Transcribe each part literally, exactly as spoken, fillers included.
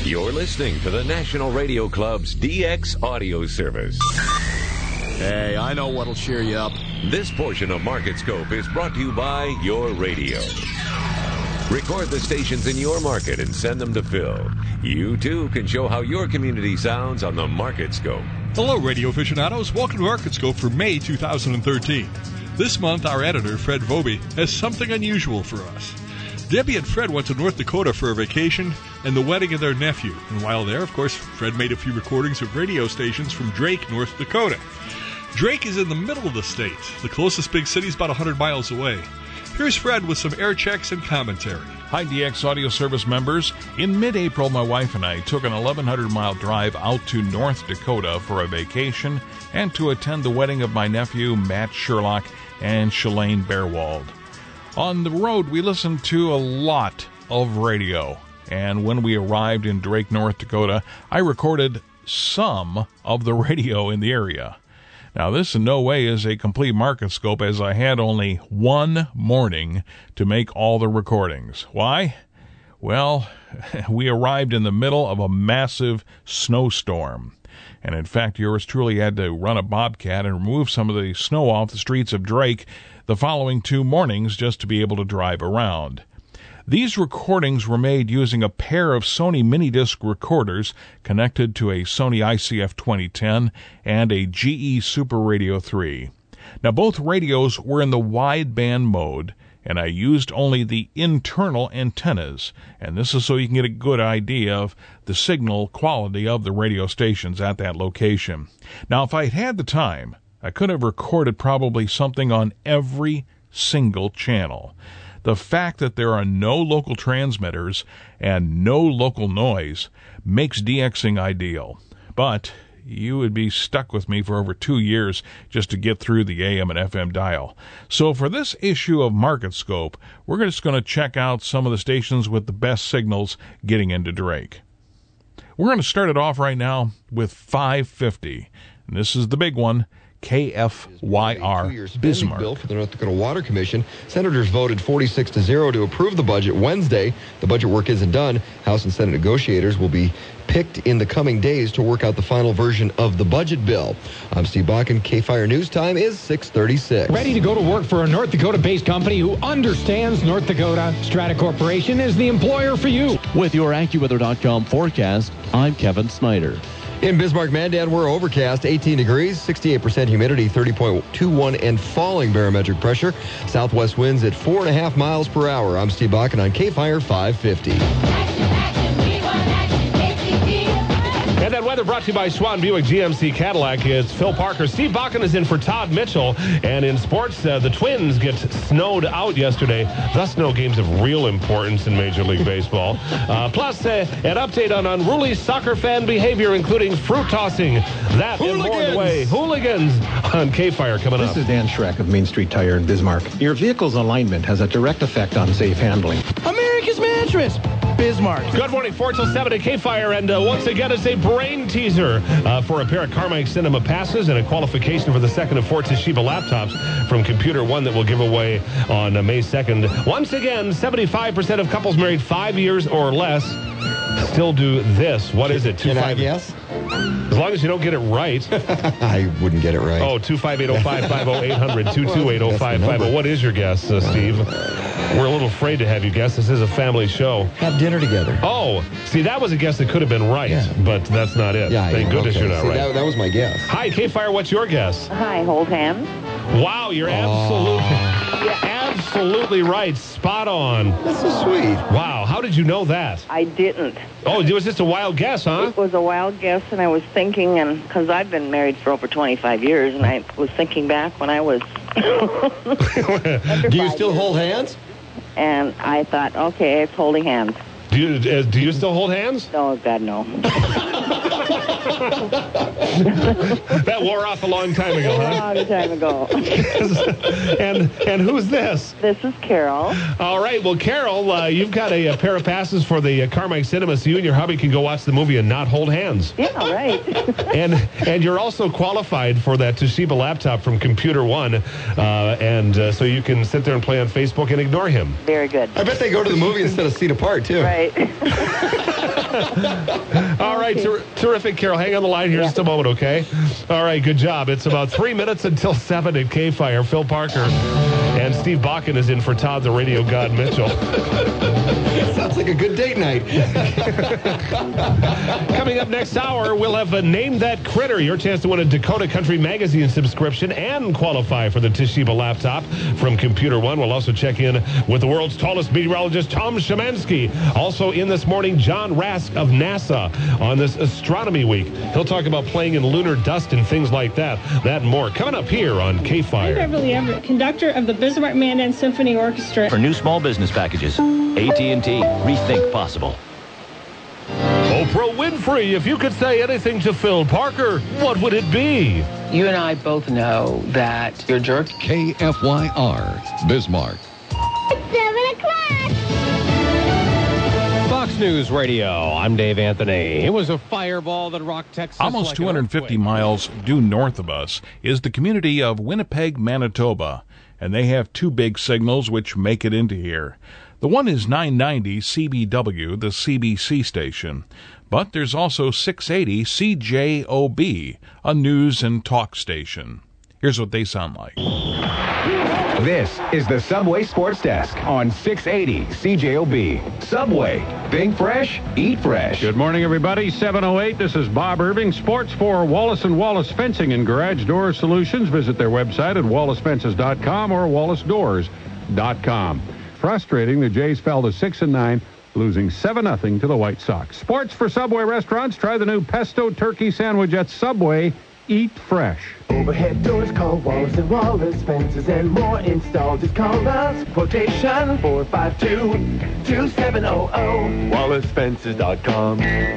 You're listening to the National Radio Club's D X audio service. Hey, I know what'll cheer you up. This portion of Market Scope is brought to you by Your Radio. Record the stations in your market and send them to Phil. You, too, can show how your community sounds on the Market Scope. Hello, radio aficionados. Welcome to Market Scope for May two thousand thirteen. This month, our editor, Fred Voby, has something unusual for us. Debbie and Fred went to North Dakota for a vacation and the wedding of their nephew. And while there, of course, Fred made a few recordings of radio stations from Drake, North Dakota. Drake is in the middle of the state. The closest big city is about one hundred miles away. Here's Fred with some air checks and commentary. Hi, D X Audio Service members. In mid-April, my wife and I took an eleven hundred mile drive out to North Dakota for a vacation and to attend the wedding of my nephew, Matt Sherlock, and Shalane Bearwald. On the road, we listened to a lot of radio, and when we arrived in Drake, North Dakota, I recorded some of the radio in the area. Now, this in no way is a complete Market Scope, as I had only one morning to make all the recordings. Why? Well, we arrived in the middle of a massive snowstorm. And in fact, yours truly had to run a bobcat and remove some of the snow off the streets of Drake the following two mornings just to be able to drive around. These recordings were made using a pair of Sony Minidisc recorders connected to a Sony I C F twenty ten and a G E Super Radio three. Now, both radios were in the wideband mode, and I used only the internal antennas, and this is so you can get a good idea of the signal quality of the radio stations at that location. Now, if I had had the time, I could have recorded probably something on every single channel. The fact that there are no local transmitters and no local noise makes DXing ideal. But you would be stuck with me for over two years just to get through the A M and F M dial. So for this issue of Market Scope, we're just going to check out some of the stations with the best signals getting into Drake. We're going to start it off right now with five fifty. And this is the big one. K F Y R Bismarck. Bill for the North Dakota Water Commission. Senators voted forty-six to zero to approve the budget Wednesday. The budget work isn't done. House and Senate negotiators will be picked in the coming days to work out the final version of the budget bill. I'm Steve Bakken. K-Fire News Time is six thirty-six. Ready to go to work for a North Dakota-based company who understands North Dakota? Strata Corporation is the employer for you. With your AccuWeather dot com forecast, I'm Kevin Snyder. In Bismarck-Mandan, we're overcast, eighteen degrees, sixty-eight percent humidity, thirty point two one, and falling barometric pressure. Southwest winds at four and a half miles per hour. I'm Steve Bakken on K-Fire five fifty. And that weather brought to you by Schwann Buick G M C Cadillac. It's Phil Parker. Steve Bakken is in for Todd Mitchell. And in sports, uh, the Twins get snowed out yesterday. Thus, no games of real importance in Major League Baseball. Uh, plus, uh, an update on unruly soccer fan behavior, including fruit tossing. That Hooligans. and more on the way. Hooligans on K-Fire coming up. This is Dan Schreck of Main Street Tire in Bismarck. Your vehicle's alignment has a direct effect on safe handling. America's Mattress, Bismarck. Good morning, four till seven at K-Fire, and uh, once again, it's a brain teaser uh, for a pair of Carmike Cinema passes and a qualification for the second of four Toshiba laptops from Computer One that we'll give away on uh, May second. Once again, seventy-five percent of couples married five years or less still do this. What is it? Can I guess? As long as you don't get it right. I wouldn't get it right. Oh, two five eight oh five five oh eight hundred, two two eight oh five five oh. What is your guess, uh, Steve? We're a little afraid to have you guess. This is a family show. Have dinner together. Oh, see, that was a guess that could have been right, yeah. But that's not it. Yeah, Thank yeah, goodness okay. you're not see, right. That, that was my guess. Hi, K-Fire, what's your guess? Hi, hold hands. Wow, you're absolutely, Yeah. absolutely right. Spot on. That's so sweet. Wow, how did you know that? I didn't. Oh, it was just a wild guess, huh? It was a wild guess, and I was thinking, and because I've been married for over twenty-five years, and I was thinking back when I was. Do you still hold hands? And I thought, okay, it's holding hands. Do you uh, do you still hold hands? Oh, God, no. That wore off a long time ago, huh? A long time ago. and and who's this? This is Carol. All right, well, Carol, uh, you've got a, a pair of passes for the uh, Carmike Cinema, so you and your hubby can go watch the movie and not hold hands. Yeah, right. and and you're also qualified for that Toshiba laptop from Computer One, uh, and uh, so you can sit there and play on Facebook and ignore him. Very good. I bet they go to the movie instead of seat apart, too. Right. All right, ter- terrific, Carol. Hang on the line here yeah. just a moment, okay? All right, good job. It's about three minutes until seven at K-Fire. Phil Parker and Steve Bakken is in for Todd the Radio God Mitchell. Sounds like a good date night. Coming up next hour, we'll have a Name That Critter, your chance to win a Dakota Country Magazine subscription and qualify for the Toshiba laptop from Computer One. We'll also check in with the world's tallest meteorologist, Tom Szymanski. Also in this morning, John Rask of NASA on this Astronomy Week. He'll talk about playing in lunar dust and things like that. That and more coming up here on K-Fire. I'm Beverly Everett, conductor of the Bismarck Mandan Symphony Orchestra. For new small business packages, A T and T. Rethink possible. Oprah Winfrey, if you could say anything to Phil Parker, what would it be? You and I both know that you're a jerk. K F Y R, Bismarck. It's seven o'clock. Fox News Radio, I'm Dave Anthony. It was a fireball that rocked Texas. Almost like two hundred fifty miles due north of us is the community of Winnipeg, Manitoba, and they have two big signals which make it into here. The one is nine ninety C B W, the C B C station, but there's also six eighty C J O B, a news and talk station. Here's what they sound like. This is the Subway Sports Desk on six eighty C J O B. Subway. Think fresh, eat fresh. Good morning, everybody. seven oh eight. This is Bob Irving. Sports for Wallace and Wallace Fencing and Garage Door Solutions. Visit their website at wallace fences dot com or wallace doors dot com. Frustrating, the Jays fell to six and nine, losing seven nothing to the White Sox. Sports for Subway restaurants. Try the new pesto turkey sandwich at Subway. Eat fresh. Overhead doors, call Wallace and Wallace Fences and more install. Just call us. Quotation four five two, two seven zero zero. wallace fences dot com.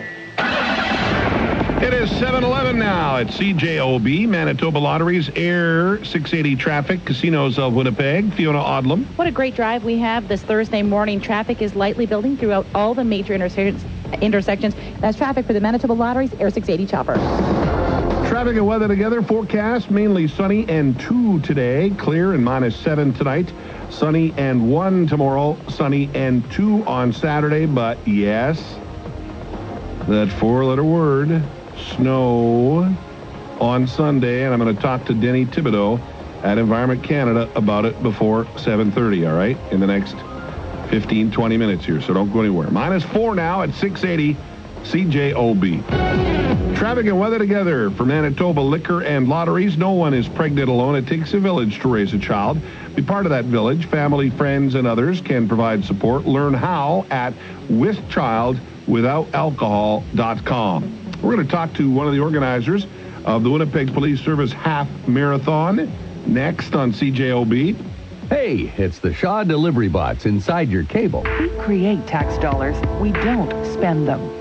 It is seven eleven now at C J O B, Manitoba Lotteries, Air six eighty Traffic, Casinos of Winnipeg. Fiona Odlum. What a great drive we have this Thursday morning. Traffic is lightly building throughout all the major intersections. intersections. That's traffic for the Manitoba Lotteries, Air six eighty Chopper. Traffic and weather together. Forecast mainly sunny and two today. Clear and minus seven tonight. Sunny and one tomorrow. Sunny and two on Saturday. But yes, that four-letter word, snow, on Sunday. And I'm going to talk to Denny Thibodeau at Environment Canada about it before seven thirty, all right, in the next fifteen, twenty minutes here. So don't go anywhere. Minus four now at six eighty C J O B. Traffic and weather together for Manitoba Liquor and Lotteries. No one is pregnant alone. It takes a village to raise a child. Be part of that village. Family, friends, and others can provide support. Learn how at with child without alcohol dot com. We're going to talk to one of the organizers of the Winnipeg Police Service Half Marathon next on C J O B. Hey, it's the Shaw Delivery Bots inside your cable. We create tax dollars. We don't spend them.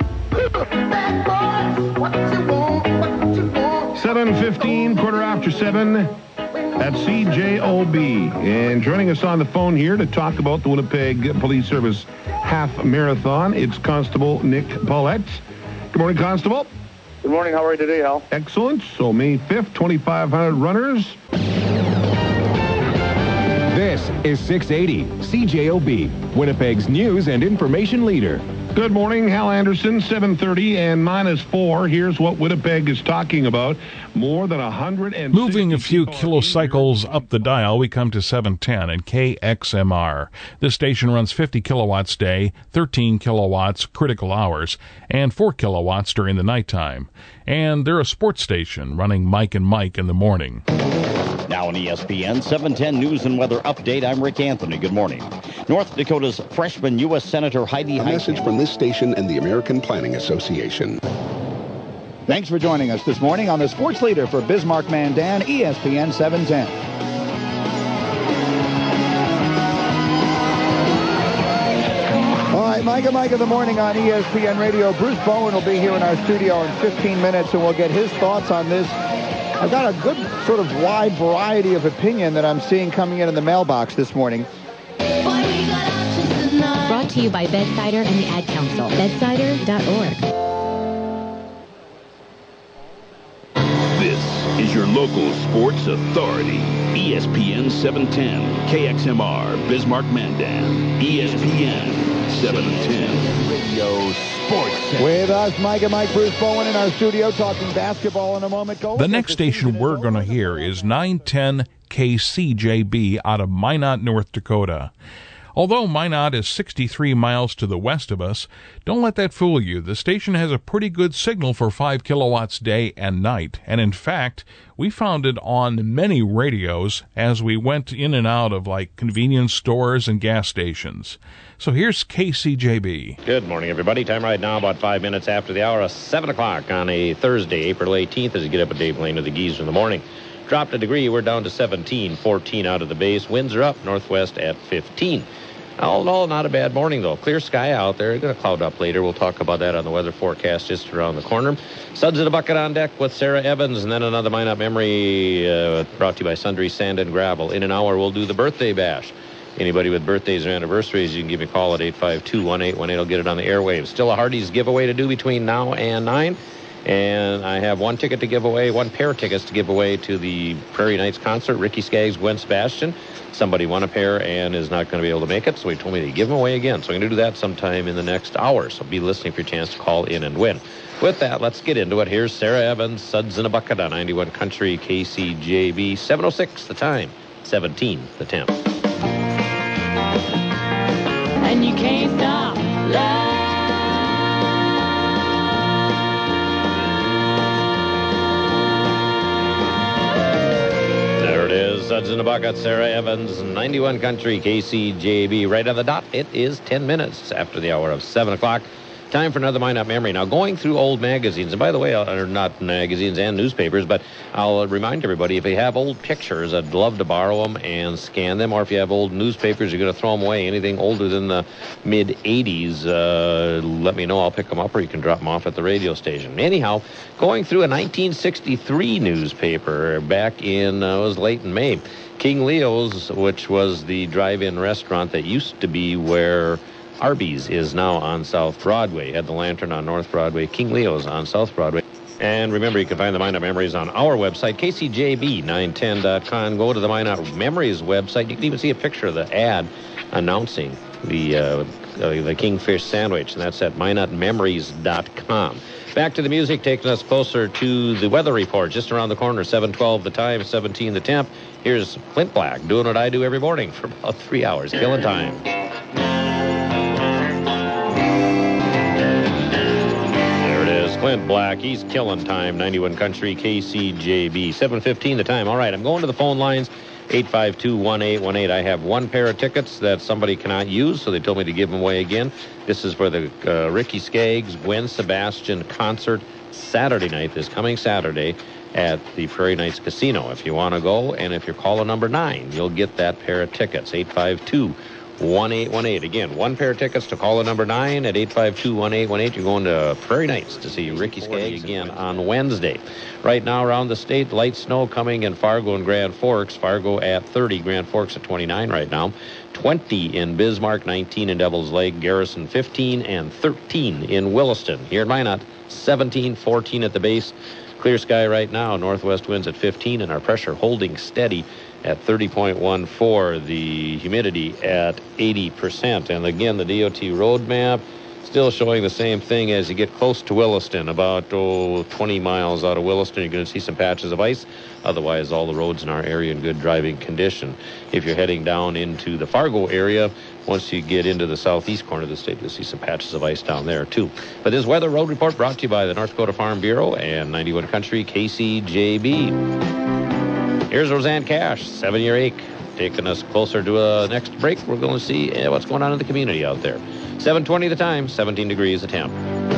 seven fifteen, quarter after seven at C J O B. And joining us on the phone here to talk about the Winnipeg Police Service Half Marathon, it's Constable Nick Paulette. Good morning, Constable. Good morning. How are you today, Hal? Excellent. So May fifth, twenty-five hundred runners. This is six eighty C J O B, Winnipeg's news and information leader. Good morning, Hal Anderson, seven thirty and minus four. Here's what Winnipeg is talking about. More than one hundred and moving a few kilocycles up the dial, we come to seven ten and K X M R. This station runs fifty kilowatts day, thirteen kilowatts critical hours, and four kilowatts during the nighttime. And they're a sports station running Mike and Mike in the morning. Now on E S P N seven ten News and Weather Update, I'm Rick Anthony. Good morning. North Dakota's freshman U S Senator Heidi A message from this station and the American Planning Association. Thanks for joining us this morning on the Sports Leader for Bismarck Mandan, E S P N seven ten. All right, Mike and Mike in the morning on E S P N Radio. Bruce Bowen will be here in our studio in fifteen minutes, and we'll get his thoughts on this. I've got a good sort of wide variety of opinion that I'm seeing coming in in the mailbox this morning. Brought to you by Bedsider and the Ad Council. bedsider dot org. This is your local sports authority. E S P N seven ten, K X M R, Bismarck Mandan. E S P N seven ten. Radio Sports Center. With us, Mike and Mike, Bruce Bowen in our studio talking basketball in a moment. Go the next station we're going to hear is nine ten K C J B out of Minot, North Dakota. Although Minot is sixty-three miles to the west of us, don't let that fool you. The station has a pretty good signal for five kilowatts day and night. And in fact, we found it on many radios as we went in and out of like convenience stores and gas stations. So here's K C J B. Good morning, everybody. Time right now about five minutes after the hour of seven o'clock on a Thursday, April eighteenth, as you get up at Dave Lane of the Geezer in the morning. Dropped a degree. We're down to seventeen, fourteen out of the base. Winds are up northwest at fifteen. All in all, not a bad morning, though. Clear sky out there. Going to cloud up later. We'll talk about that on the weather forecast just around the corner. Suds in a bucket on deck with Sarah Evans, and then another Minot Memory uh, brought to you by Sundry Sand and Gravel. In an hour, we'll do the birthday bash. Anybody with birthdays or anniversaries, you can give me a call at eight five two, one eight one eight. I'll get it on the airwaves. Still a Hardee's giveaway to do between now and nine. And I have one ticket to give away, one pair of tickets to give away to the Prairie Nights concert. Ricky Skaggs, Gwen Sebastian. Somebody won a pair and is not going to be able to make it, so he told me to give them away again. So I'm going to do that sometime in the next hour. So be listening for your chance to call in and win. With that, let's get into it. Here's Sarah Evans, Suds in a Bucket on ninety-one Country, K C J B. seven oh six the time, seventeen the temp. And you can't stop love. Suds in a Bucket, Sarah Evans, ninety-one Country, K C J B. Right on the dot, it is ten minutes after the hour of seven o'clock. Time for another Minot Memory. Now, going through old magazines, and by the way, or not magazines and newspapers, but I'll remind everybody, if you have old pictures, I'd love to borrow them and scan them, or if you have old newspapers, you're going to throw them away, anything older than the mid eighties, uh, let me know. I'll pick them up, or you can drop them off at the radio station. Anyhow, going through a nineteen sixty-three newspaper back in, uh, it was late in May, King Leo's, which was the drive-in restaurant that used to be where Arby's is now on South Broadway. Had the Lantern on North Broadway. King Leo's on South Broadway. And remember, you can find the Minot Memories on our website, K C J B nine ten dot com. Go to the Minot Memories website. You can even see a picture of the ad announcing the uh, uh, the Kingfish sandwich, and that's at minot memories dot com. Back to the music, taking us closer to the weather report. Just around the corner, seven twelve the time, seventeen the temp. Here's Clint Black doing what I do every morning for about three hours, killing time. Clint Black, he's killing time, ninety-one Country, K C J B, seven fifteen the time. All right, I'm going to the phone lines, eight five two, one eight one eight. I have one pair of tickets that somebody cannot use, so they told me to give them away again. This is for the uh, Ricky Skaggs, Gwen Sebastian concert Saturday night, this coming Saturday at the Prairie Nights Casino. If you want to go, and if you're caller number nine, you'll get that pair of tickets, eight five two, one eight one eight. Again, one pair of tickets to caller number nine at eight five two, one eight one eight. You're going to Prairie Nights to see Ricky Skaggs again on Wednesday. Right now around the state, light snow coming in Fargo and Grand Forks. Fargo at thirty, Grand Forks at twenty-nine right now. twenty in Bismarck, nineteen in Devil's Lake, Garrison fifteen, and thirteen in Williston. Here in Minot, seventeen, fourteen at the base. Clear sky right now, northwest winds at fifteen, and our pressure holding steady at thirty point one four, the humidity at eighty percent. And again, the D O T road map still showing the same thing as you get close to Williston, about oh, twenty miles out of Williston. You're going to see some patches of ice. Otherwise, all the roads in our area in good driving condition. If you're heading down into the Fargo area, once you get into the southeast corner of the state, you'll see some patches of ice down there, too. But this weather road report brought to you by the North Dakota Farm Bureau and ninety-one Country, K C J B. Here's Roseanne Cash, seven-year ache, taking us closer to a next break. We're going to see uh, what's going on in the community out there. seven twenty the time, seventeen degrees the temp.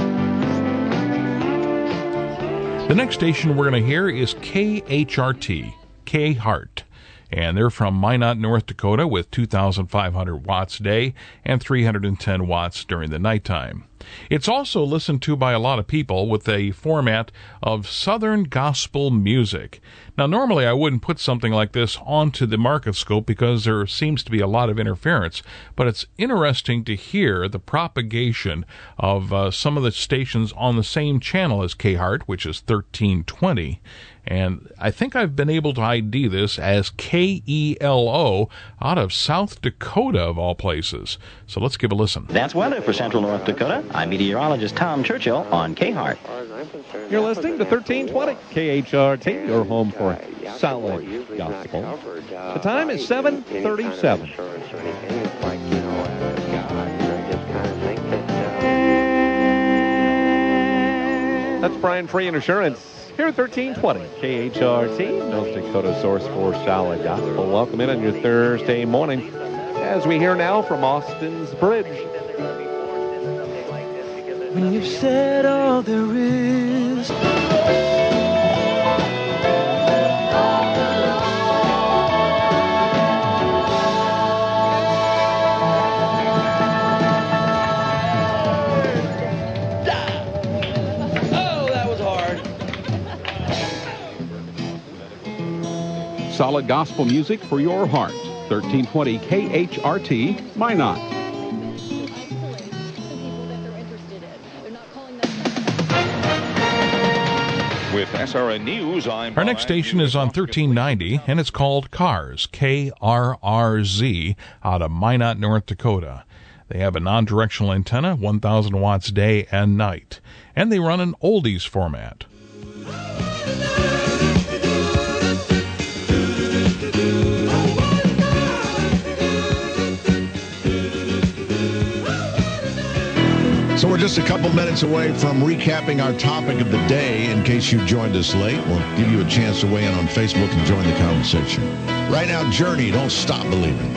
The next station we're going to hear is K H R T, K Hart. And they're from Minot, North Dakota with two thousand five hundred watts a day and three hundred ten watts during the nighttime. It's also listened to by a lot of people with a format of Southern gospel music. Now, normally I wouldn't put something like this onto the Market Scope because there seems to be a lot of interference, but it's interesting to hear the propagation of uh, some of the stations on the same channel as K-Heart, which is thirteen twenty. And I think I've been able to I D this as K E L O out of South Dakota, of all places. So let's give a listen. That's weather for Central North Dakota. I'm meteorologist Tom Churchill on K-Heart. You're listening to thirteen twenty K H R T, your home for solid gospel. The time is seven thirty-seven. That's Brian Free and Assurance. Here at thirteen twenty K H R T, North Dakota source for solid gospel. Welcome in on your Thursday morning as we hear now from Austin's Bridge. When you've said all there is. Solid gospel music for your heart. thirteen twenty K H R T, Minot. With S R N News, I'm... Our next station is on thirteen ninety, and it's called Cars, K R R Z, out of Minot, North Dakota. They have a non-directional antenna, one thousand watts day and night, and they run an oldies format. So we're just a couple minutes away from recapping our topic of the day. In case you joined us late, we'll give you a chance to weigh in on Facebook and join the conversation. Right now, Journey, Don't Stop Believing.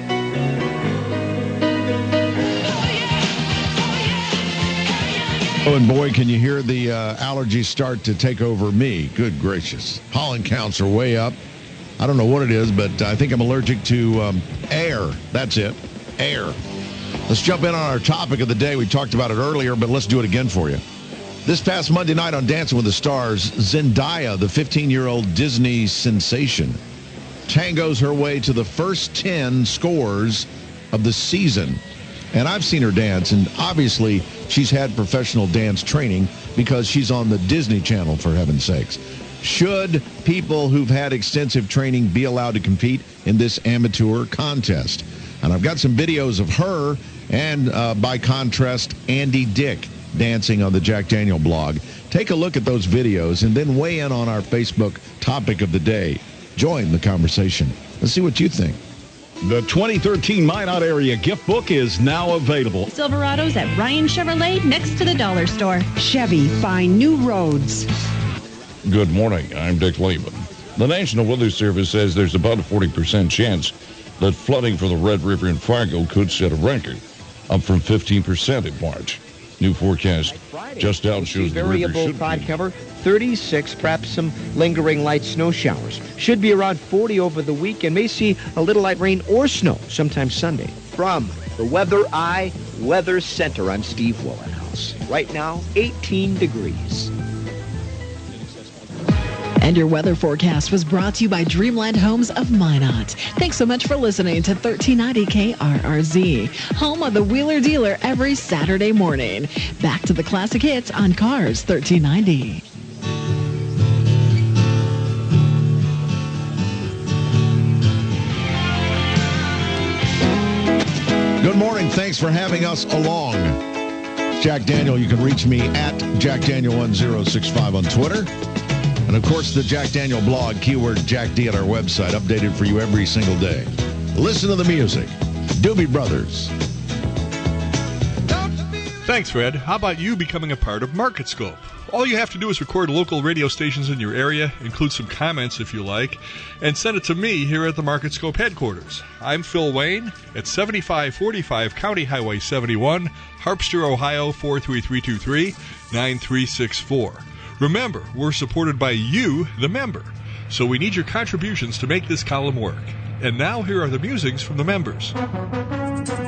Oh, and boy, can you hear the uh, allergies start to take over me. Good gracious. Pollen counts are way up. I don't know what it is, but I think I'm allergic to um, air. That's it. Air. Let's jump in on our topic of the day. We talked about it earlier, but let's do it again for you. This past Monday night on Dancing with the Stars, Zendaya, the fifteen-year-old Disney sensation, tangos her way to the first ten scores of the season. And I've seen her dance, and obviously she's had professional dance training because she's on the Disney Channel, for heaven's sakes. Should people who've had extensive training be allowed to compete in this amateur contest? And I've got some videos of her and, uh, by contrast, Andy Dick dancing on the Jack Daniel blog. Take a look at those videos and then weigh in on our Facebook topic of the day. Join the conversation. Let's see what you think. The twenty thirteen Minot Area Gift Book is now available. Silverados at Ryan Chevrolet next to the dollar store. Chevy, find new roads. Good morning. I'm Dick Lehman. The National Weather Service says there's about a forty percent chance that flooding from the Red River in Fargo could set a record, up from fifteen percent in March. New forecast just out shows the river variable should cloud be... cover, thirty-six, perhaps some lingering light snow showers. Should be around forty over the weekend. May see a little light rain or snow sometime Sunday. From the Weather Eye Weather Center, I'm Steve Willenhouse. Right now, eighteen degrees. And your weather forecast was brought to you by Dreamland Homes of Minot. Thanks so much for listening to thirteen ninety K R R Z, home of the Wheeler Dealer every Saturday morning. Back to the classic hits on Cars thirteen ninety. Good morning. Thanks for having us along. Jack Daniel. You can reach me at Jack Daniel one zero six five on Twitter. And, of course, the Jack Daniel blog, keyword Jack D at our website, updated for you every single day. Listen to the music. Doobie Brothers. Thanks, Fred. How about you becoming a part of MarketScope? All you have to do is record local radio stations in your area, include some comments if you like, and send it to me here at the MarketScope headquarters. I'm Phil Wayne at seventy-five forty-five County Highway seventy-one, Harpster, Ohio four three three two three, nine three six four. Remember, we're supported by you, the member, so we need your contributions to make this column work. And now here are the musings from the members.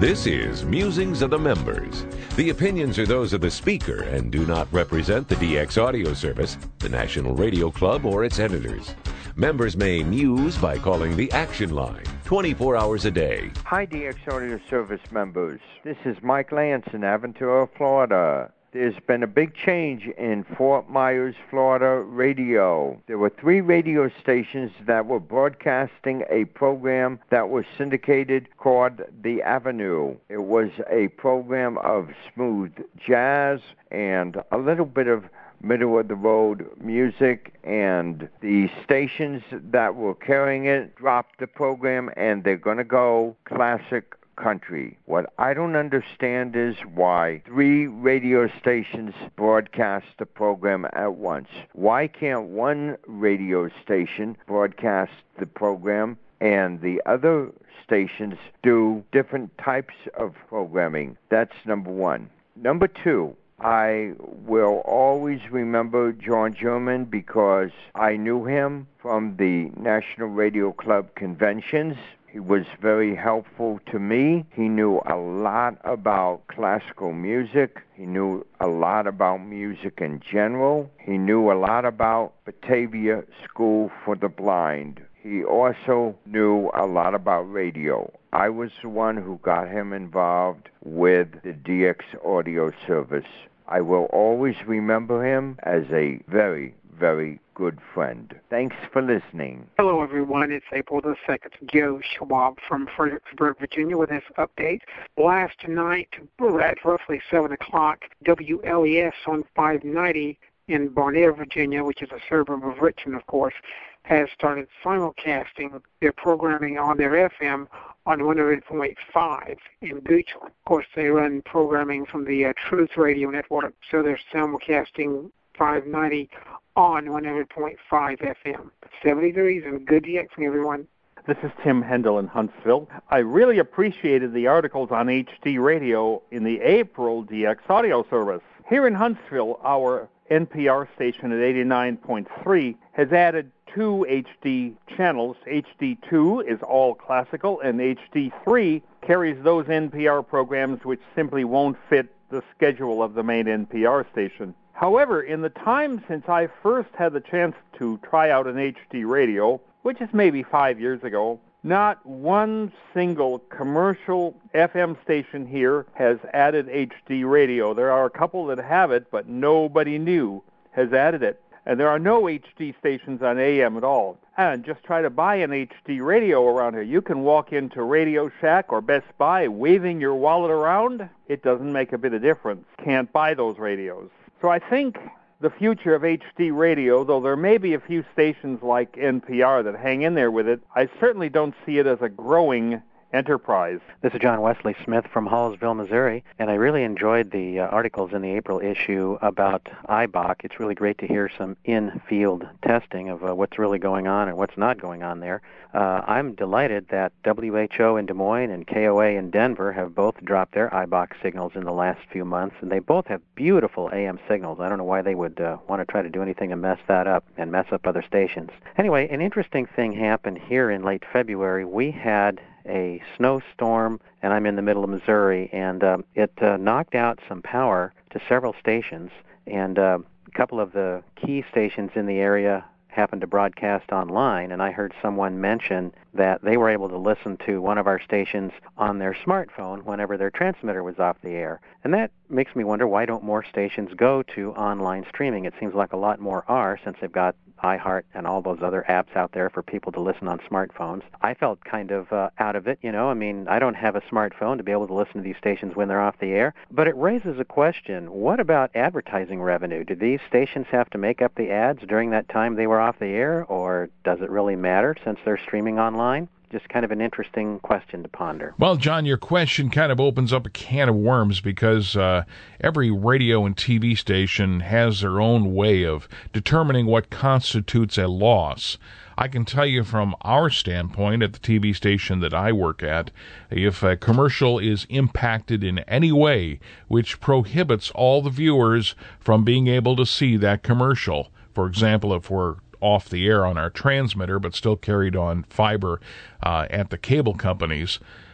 This is Musings of the Members. The opinions are those of the speaker and do not represent the D X Audio Service, the National Radio Club, or its editors. Members may muse by calling the Action Line twenty-four hours a day. Hi, D X Audio Service members. This is Mike Lance in Aventura, Florida. There's been a big change in Fort Myers, Florida radio. There were three radio stations that were broadcasting a program that was syndicated called The Avenue. It was a program of smooth jazz and a little bit of middle-of-the-road music, and the stations that were carrying it dropped the program, and they're going to go classic country. What I don't understand is why three radio stations broadcast the program at once. Why can't one radio station broadcast the program and the other stations do different types of programming? That's number one. Number two, I will always remember John German because I knew him from the National Radio Club conventions. He was very helpful to me. He knew a lot about classical music. He knew a lot about music in general. He knew a lot about Batavia School for the Blind. He also knew a lot about radio. I was the one who got him involved with the D X Audio Service. I will always remember him as a very, very good friend. Thanks for listening. Hello, everyone. It's April the second. Joe Schwab from Fredericksburg, Virginia, with this update. Last night, at roughly seven o'clock, W L E S on five ninety in Barnett, Virginia, which is a suburb of Richmond, of course, has started simulcasting their programming on their F M on one hundred point five in Goochland. Of course, they run programming from the uh, Truth Radio Network, so they're simulcasting five ninety on one hundred point five F M. seventy degrees and good DXing, everyone. This is Tim Hendel in Huntsville. I really appreciated the articles on H D radio in the April D X Audio Service. Here in Huntsville, our N P R station at eighty-nine point three has added two H D channels. H D two is all classical, and H D three carries those N P R programs which simply won't fit the schedule of the main N P R station. However, in the time since I first had the chance to try out an H D radio, which is maybe five years ago, not one single commercial F M station here has added H D radio. There are a couple that have it, but nobody new has added it. And there are no H D stations on A M at all. And just try to buy an H D radio around here. You can walk into Radio Shack or Best Buy waving your wallet around. It doesn't make a bit of difference. Can't buy those radios. So I think the future of H D radio, though there may be a few stations like N P R that hang in there with it, I certainly don't see it as a growing enterprise. This is John Wesley Smith from Hallsville, Missouri, and I really enjoyed the uh, articles in the April issue about I B O C. It's really great to hear some in-field testing of uh, what's really going on and what's not going on there. Uh, I'm delighted that W H O in Des Moines and K O A in Denver have both dropped their I B O C signals in the last few months, and they both have beautiful A M signals. I don't know why they would uh, want to try to do anything to mess that up and mess up other stations. Anyway, an interesting thing happened here in late February. We had a snowstorm, and I'm in the middle of Missouri, and um, it uh, knocked out some power to several stations, and uh, a couple of the key stations in the area happened to broadcast online, and I heard someone mention that they were able to listen to one of our stations on their smartphone whenever their transmitter was off the air. And that makes me wonder, why don't more stations go to online streaming? It seems like a lot more are, since they've got iHeart and all those other apps out there for people to listen on smartphones. I felt kind of uh, out of it, you know. I mean, I don't have a smartphone to be able to listen to these stations when they're off the air. But it raises a question. What about advertising revenue? Do these stations have to make up the ads during that time they were off the air, or does it really matter since they're streaming online? Just kind of an interesting question to ponder. Well, John, your question kind of opens up a can of worms because uh, every radio and T V station has their own way of determining what constitutes a loss. I can tell you from our standpoint at the T V station that I work at, if a commercial is impacted in any way which prohibits all the viewers from being able to see that commercial, for example, if we're off the air on our transmitter but still carried on fiber uh, at the cable companies,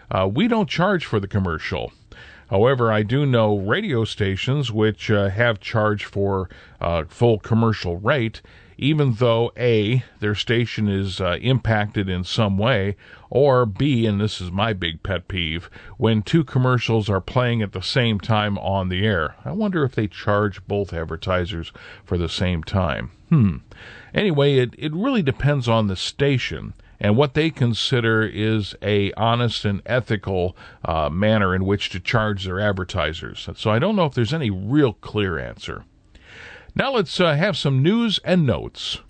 Uh, we don't charge for the commercial. However, I do know radio stations which uh, have charged for uh, full commercial rate, even though A, their station is uh, impacted in some way, or B, and this is my big pet peeve, when two commercials are playing at the same time on the air. I wonder if they charge both advertisers for the same time. Hmm. Anyway, it, it really depends on the station and what they consider is a honest and ethical uh, manner in which to charge their advertisers. So I don't know if there's any real clear answer. Now let's uh, have some news and notes.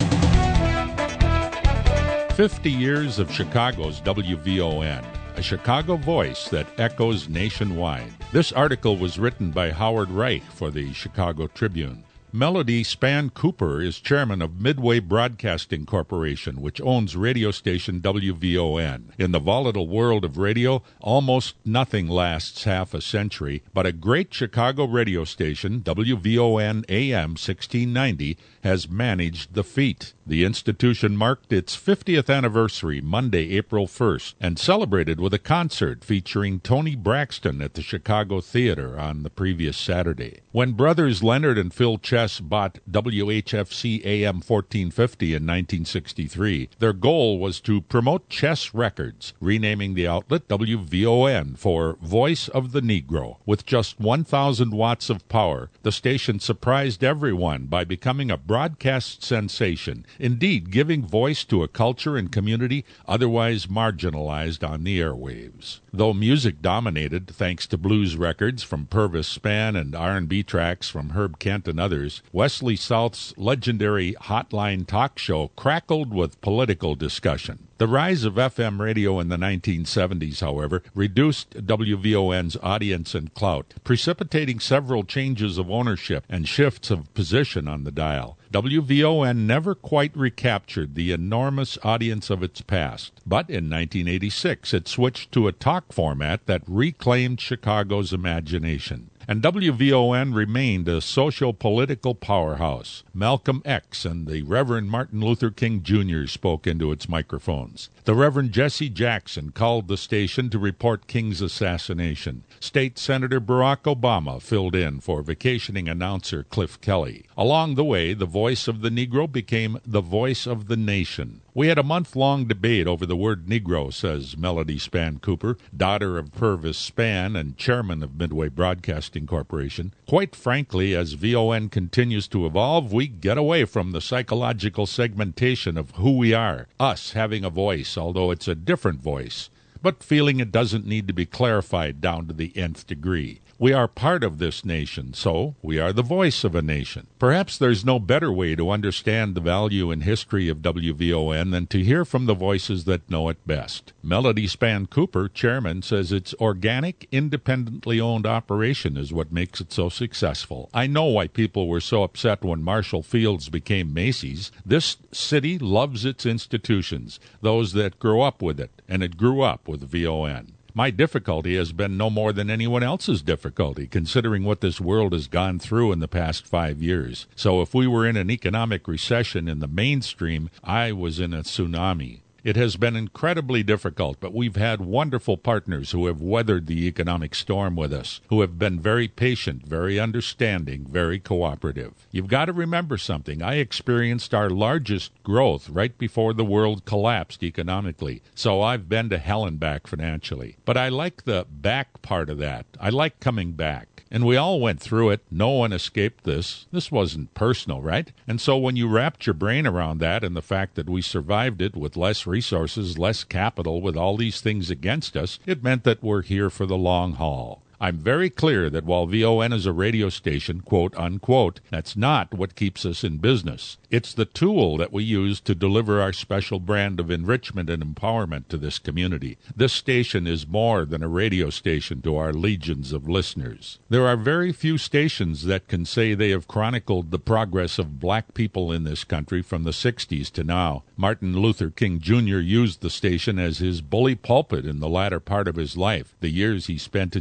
fifty years of Chicago's W V O N, a Chicago voice that echoes nationwide. This article was written by Howard Reich for the Chicago Tribune. Melody Span Cooper is chairman of Midway Broadcasting Corporation, which owns radio station W V O N. In the volatile world of radio, almost nothing lasts half a century, but a great Chicago radio station, W V O N A M sixteen ninety, has managed the feat. The institution marked its fiftieth anniversary Monday, April first, and celebrated with a concert featuring Tony Braxton at the Chicago Theater on the previous Saturday. When brothers Leonard and Phil Chess bought W H F C A M fourteen fifty in nineteen sixty-three, their goal was to promote Chess Records, renaming the outlet W V O N for Voice of the Negro. With just one thousand watts of power, the station surprised everyone by becoming a broadcast sensation, indeed giving voice to a culture and community otherwise marginalized on the airwaves. Though music dominated, thanks to blues records from Purvis Spann and R and B tracks from Herb Kent and others, Wesley South's legendary Hotline talk show crackled with political discussion. The rise of F M radio in the nineteen seventies, however, reduced W V O N's audience and clout, precipitating several changes of ownership and shifts of position on the dial. W V O N never quite recaptured the enormous audience of its past, but in nineteen eighty-six it switched to a talk format that reclaimed Chicago's imagination. And W V O N remained a socio-political powerhouse. Malcolm X and the Reverend Martin Luther King Junior spoke into its microphones. The Reverend Jesse Jackson called the station to report King's assassination. State Senator Barack Obama filled in for vacationing announcer Cliff Kelly. Along the way, the voice of the Negro became the voice of the nation. We had a month-long debate over the word Negro, says Melody Span Cooper, daughter of Purvis Spann and chairman of Midway Broadcasting Corporation. Quite frankly, as V O N continues to evolve, we get away from the psychological segmentation of who we are, us having a voice, although it's a different voice, but feeling it doesn't need to be clarified down to the nth degree. We are part of this nation, so we are the voice of a nation. Perhaps there's no better way to understand the value and history of W V O N than to hear from the voices that know it best. Melody Span Cooper, chairman, says its organic, independently owned operation is what makes it so successful. I know why people were so upset when Marshall Fields became Macy's. This city loves its institutions, those that grow up with it, and it grew up with V O N. My difficulty has been no more than anyone else's difficulty, considering what this world has gone through in the past five years. So if we were in an economic recession in the mainstream, I was in a tsunami. It has been incredibly difficult, but we've had wonderful partners who have weathered the economic storm with us, who have been very patient, very understanding, very cooperative. You've got to remember something. I experienced our largest growth right before the world collapsed economically, so I've been to hell and back financially. But I like the back part of that. I like coming back. And we all went through it. No one escaped this. This wasn't personal, right? And so when you wrapped your brain around that and the fact that we survived it with less resources, less capital, with all these things against us, it meant that we're here for the long haul. I'm very clear that while V O N is a radio station, quote, unquote, that's not what keeps us in business. It's the tool that we use to deliver our special brand of enrichment and empowerment to this community. This station is more than a radio station to our legions of listeners. There are very few stations that can say they have chronicled the progress of black people in this country from the sixties to now. Martin Luther King Junior used the station as his bully pulpit in the latter part of his life. The years he spent in Chicago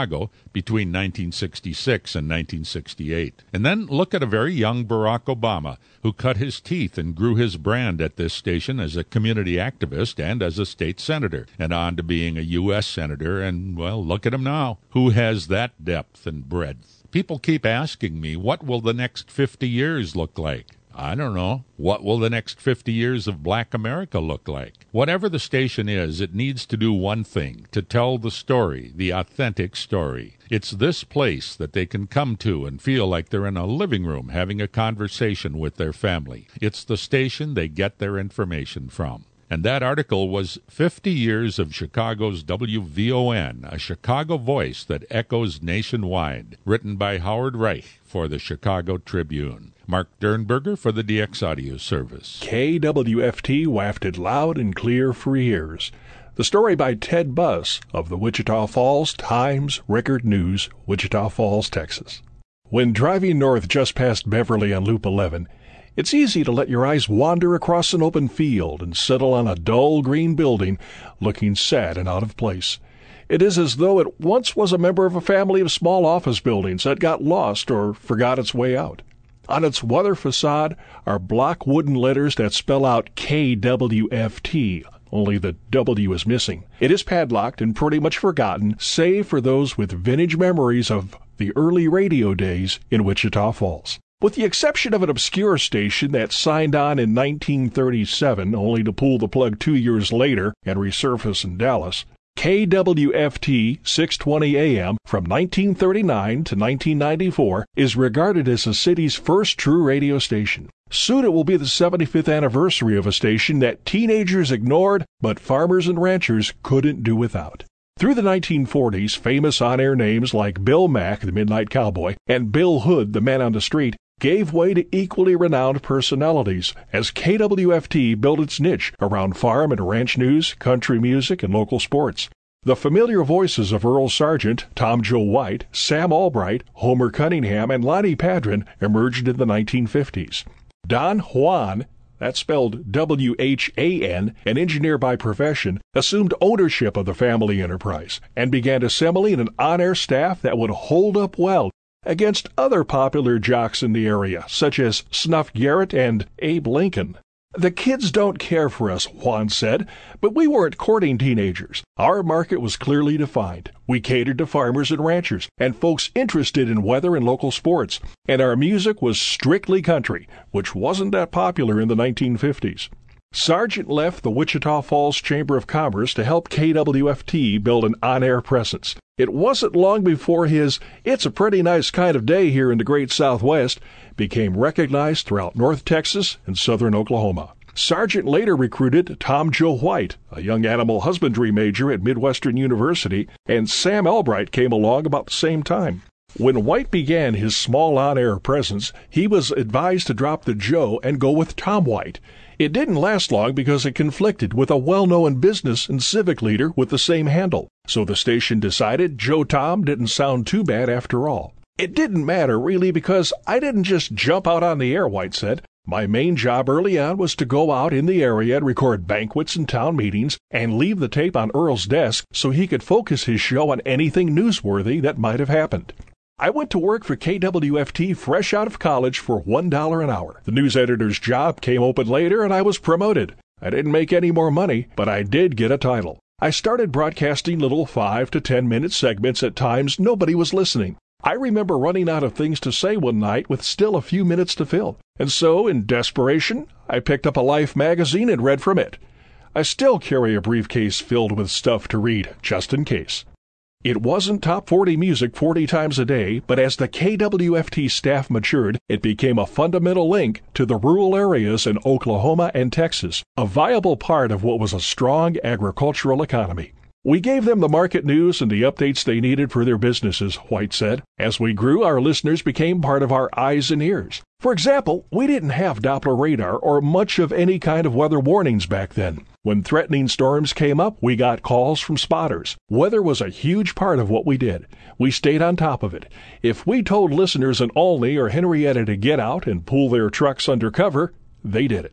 Chicago between nineteen sixty-six and nineteen sixty-eight. And then look at a very young Barack Obama, who cut his teeth and grew his brand at this station as a community activist and as a state senator, and on to being a U S senator, and, well, look at him now. Who has that depth and breadth? People keep asking me, what will the next fifty years look like? I don't know. What will the next fifty years of Black America look like? Whatever the station is, it needs to do one thing, to tell the story, the authentic story. It's this place that they can come to and feel like they're in a living room having a conversation with their family. It's the station they get their information from. And that article was fifty years of Chicago's W V O N, a Chicago voice that echoes nationwide, written by Howard Reich for the Chicago Tribune. Mark Dernberger for the D X Audio Service. K W F T wafted loud and clear for years. The story by Ted Buss of the Wichita Falls Times Record News, Wichita Falls, Texas. When driving north just past Beverly on Loop eleven, it's easy to let your eyes wander across an open field and settle on a dull green building looking sad and out of place. It is as though it once was a member of a family of small office buildings that got lost or forgot its way out. On its weather facade are block wooden letters that spell out K W F T, only the W is missing. It is padlocked and pretty much forgotten, save for those with vintage memories of the early radio days in Wichita Falls. With the exception of an obscure station that signed on in nineteen thirty-seven, only to pull the plug two years later and resurface in Dallas, K W F T six twenty A M from nineteen thirty-nine to nineteen ninety-four is regarded as the city's first true radio station. Soon it will be the seventy-fifth anniversary of a station that teenagers ignored, but farmers and ranchers couldn't do without. Through the nineteen forties, famous on-air names like Bill Mack, the Midnight Cowboy, and Bill Hood, the Man on the Street, gave way to equally renowned personalities as K W F T built its niche around farm and ranch news, country music, and local sports. The familiar voices of Earl Sargent, Tom Joe White, Sam Albright, Homer Cunningham, and Lonnie Padron emerged in the nineteen fifties. Don Juan, that's spelled W H A N, an engineer by profession, assumed ownership of the family enterprise and began assembling an on-air staff that would hold up well against other popular jocks in the area, such as Snuff Garrett and Abe Lincoln. The kids don't care for us, Juan said, but we weren't courting teenagers. Our market was clearly defined. We catered to farmers and ranchers and folks interested in weather and local sports, and our music was strictly country, which wasn't that popular in the nineteen fifties. Sargent left the Wichita Falls Chamber of Commerce to help K W F T build an on-air presence. It wasn't long before his "It's a pretty nice kind of day here in the Great Southwest" became recognized throughout North Texas and southern Oklahoma. Sargent later recruited Tom Joe White, a young animal husbandry major at Midwestern University, and Sam Albright came along about the same time. When White began his small on-air presence, he was advised to drop the Joe and go with Tom White. It didn't last long because it conflicted with a well-known business and civic leader with the same handle, so the station decided Joe Tom didn't sound too bad after all. It didn't matter, really, because I didn't just jump out on the air, White said. My main job early on was to go out in the area and record banquets and town meetings and leave the tape on Earl's desk so he could focus his show on anything newsworthy that might have happened. I went to work for K W F T fresh out of college for one dollar an hour. The news editor's job came open later and I was promoted. I didn't make any more money, but I did get a title. I started broadcasting little five to ten minute segments at times nobody was listening. I remember running out of things to say one night with still a few minutes to fill. And so, in desperation, I picked up a Life magazine and read from it. I still carry a briefcase filled with stuff to read, just in case. It wasn't top forty music forty times a day, but as the K W F T staff matured, it became a fundamental link to the rural areas in Oklahoma and Texas, a viable part of what was a strong agricultural economy. We gave them the market news and the updates they needed for their businesses, White said. As we grew, our listeners became part of our eyes and ears. For example, we didn't have Doppler radar or much of any kind of weather warnings back then. When threatening storms came up, we got calls from spotters. Weather was a huge part of what we did. We stayed on top of it. If we told listeners in Olney or Henrietta to get out and pull their trucks under cover, they did it.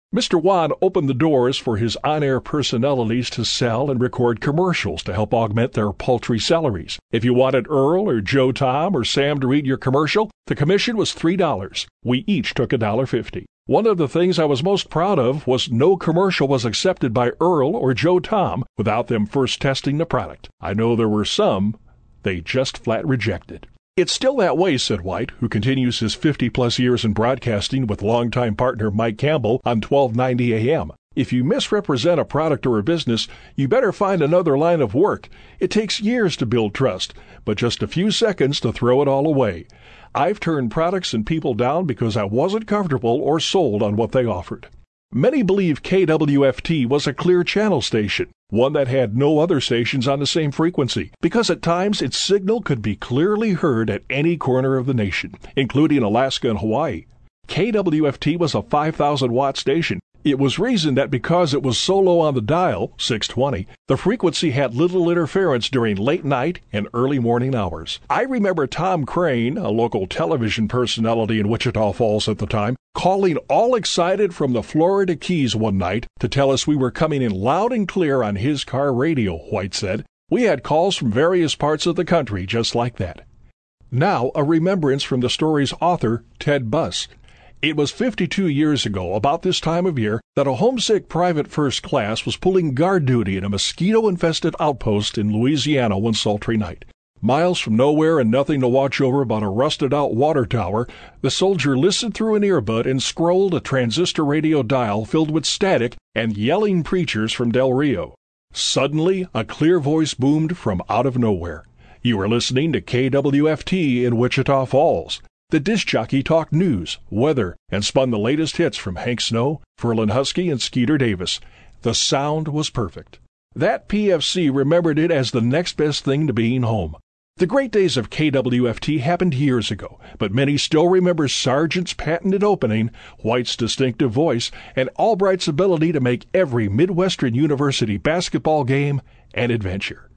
Mister Wan opened the doors for his on-air personalities to sell and record commercials to help augment their paltry salaries. If you wanted Earl or Joe Tom or Sam to read your commercial, the commission was three dollars. We each took one dollar fifty. One of the things I was most proud of was no commercial was accepted by Earl or Joe Tom without them first testing the product. I know there were some they just flat rejected. It's still that way, said White, who continues his fifty-plus years in broadcasting with longtime partner Mike Campbell on twelve ninety A M. If you misrepresent a product or a business, you better find another line of work. It takes years to build trust, but just a few seconds to throw it all away. I've turned products and people down because I wasn't comfortable or sold on what they offered. Many believe K W F T was a clear channel station, one that had no other stations on the same frequency, because at times its signal could be clearly heard at any corner of the nation, including Alaska and Hawaii. K W F T was a five thousand watt station. It was reasoned that because it was so low on the dial, six twenty, the frequency had little interference during late night and early morning hours. I remember Tom Crane, a local television personality in Wichita Falls at the time, calling all excited from the Florida Keys one night to tell us we were coming in loud and clear on his car radio, White said. We had calls from various parts of the country just like that. Now, a remembrance from the story's author, Ted Buss. It was fifty-two years ago, about this time of year, that a homesick private first class was pulling guard duty in a mosquito-infested outpost in Louisiana one sultry night. Miles from nowhere and nothing to watch over but a rusted-out water tower, the soldier listened through an earbud and scrolled a transistor radio dial filled with static and yelling preachers from Del Rio. Suddenly, a clear voice boomed from out of nowhere. You are listening to K W F T in Wichita Falls. The disc jockey talked news, weather, and spun the latest hits from Hank Snow, Ferlin Husky, and Skeeter Davis. The sound was perfect. That P F C remembered it as the next best thing to being home. The great days of K W F T happened years ago, but many still remember Sargent's patented opening, White's distinctive voice, and Albright's ability to make every Midwestern University basketball game an adventure.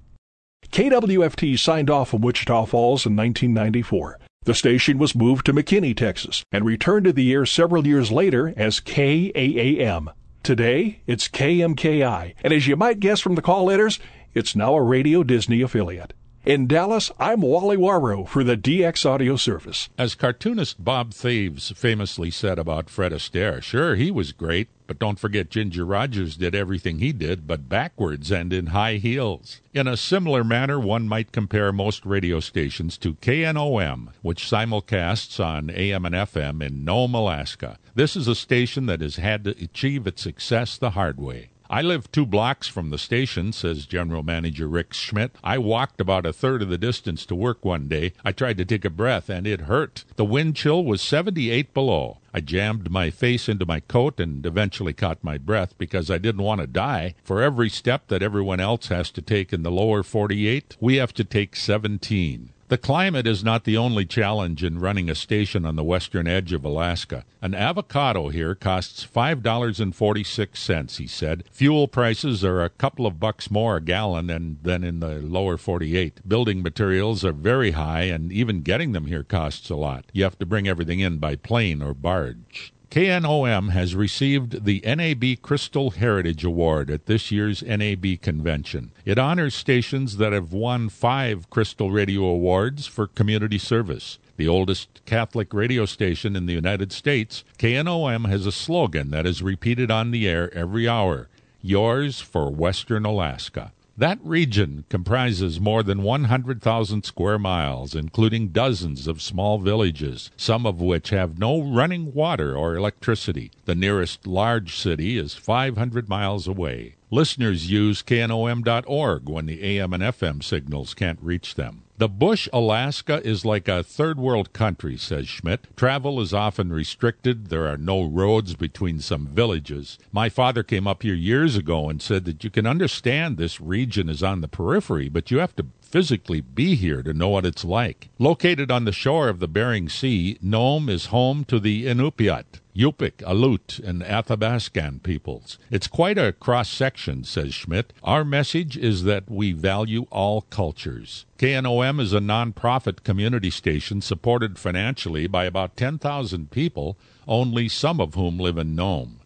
K W F T signed off from Wichita Falls in nineteen ninety-four. The station was moved to McKinney, Texas, and returned to the air several years later as K A A M. Today, it's K M K I, and as you might guess from the call letters, it's now a Radio Disney affiliate. In Dallas, I'm Wally Warrow for the D X Audio Service. As cartoonist Bob Thaves famously said about Fred Astaire, sure, he was great, but don't forget Ginger Rogers did everything he did, but backwards and in high heels. In a similar manner, one might compare most radio stations to K N O M, which simulcasts on A M and F M in Nome, Alaska. This is a station that has had to achieve its success the hard way. I live two blocks from the station, says General Manager Rick Schmidt. I walked about a third of the distance to work one day. I tried to take a breath, and it hurt. The wind chill was seventy-eight below. I jammed my face into my coat and eventually caught my breath because I didn't want to die. For every step that everyone else has to take in the lower forty-eight, we have to take seventeen. The climate is not the only challenge in running a station on the western edge of Alaska. An avocado here costs five dollars and forty-six cents, he said. Fuel prices are a couple of bucks more a gallon than, than in the lower forty-eight. Building materials are very high, and even getting them here costs a lot. You have to bring everything in by plane or barge. K N O M has received the N A B Crystal Heritage Award at this year's N A B convention. It honors stations that have won five Crystal Radio Awards for community service. The oldest Catholic radio station in the United States, K N O M has a slogan that is repeated on the air every hour: yours for Western Alaska. That region comprises more than one hundred thousand square miles, including dozens of small villages, some of which have no running water or electricity. The nearest large city is five hundred miles away. Listeners use K N O M dot org when the A M and F M signals can't reach them. The bush, Alaska, is like a third-world country, says Schmidt. Travel is often restricted. There are no roads between some villages. My father came up here years ago and said that you can understand this region is on the periphery, but you have to physically be here to know what it's like. Located on the shore of the Bering Sea, Nome is home to the Inupiat, Yupik, Aleut, and Athabascan peoples. It's quite a cross-section, says Schmidt. Our message is that we value all cultures. K N O M is a non-profit community station supported financially by about ten thousand people, only some of whom live in Nome.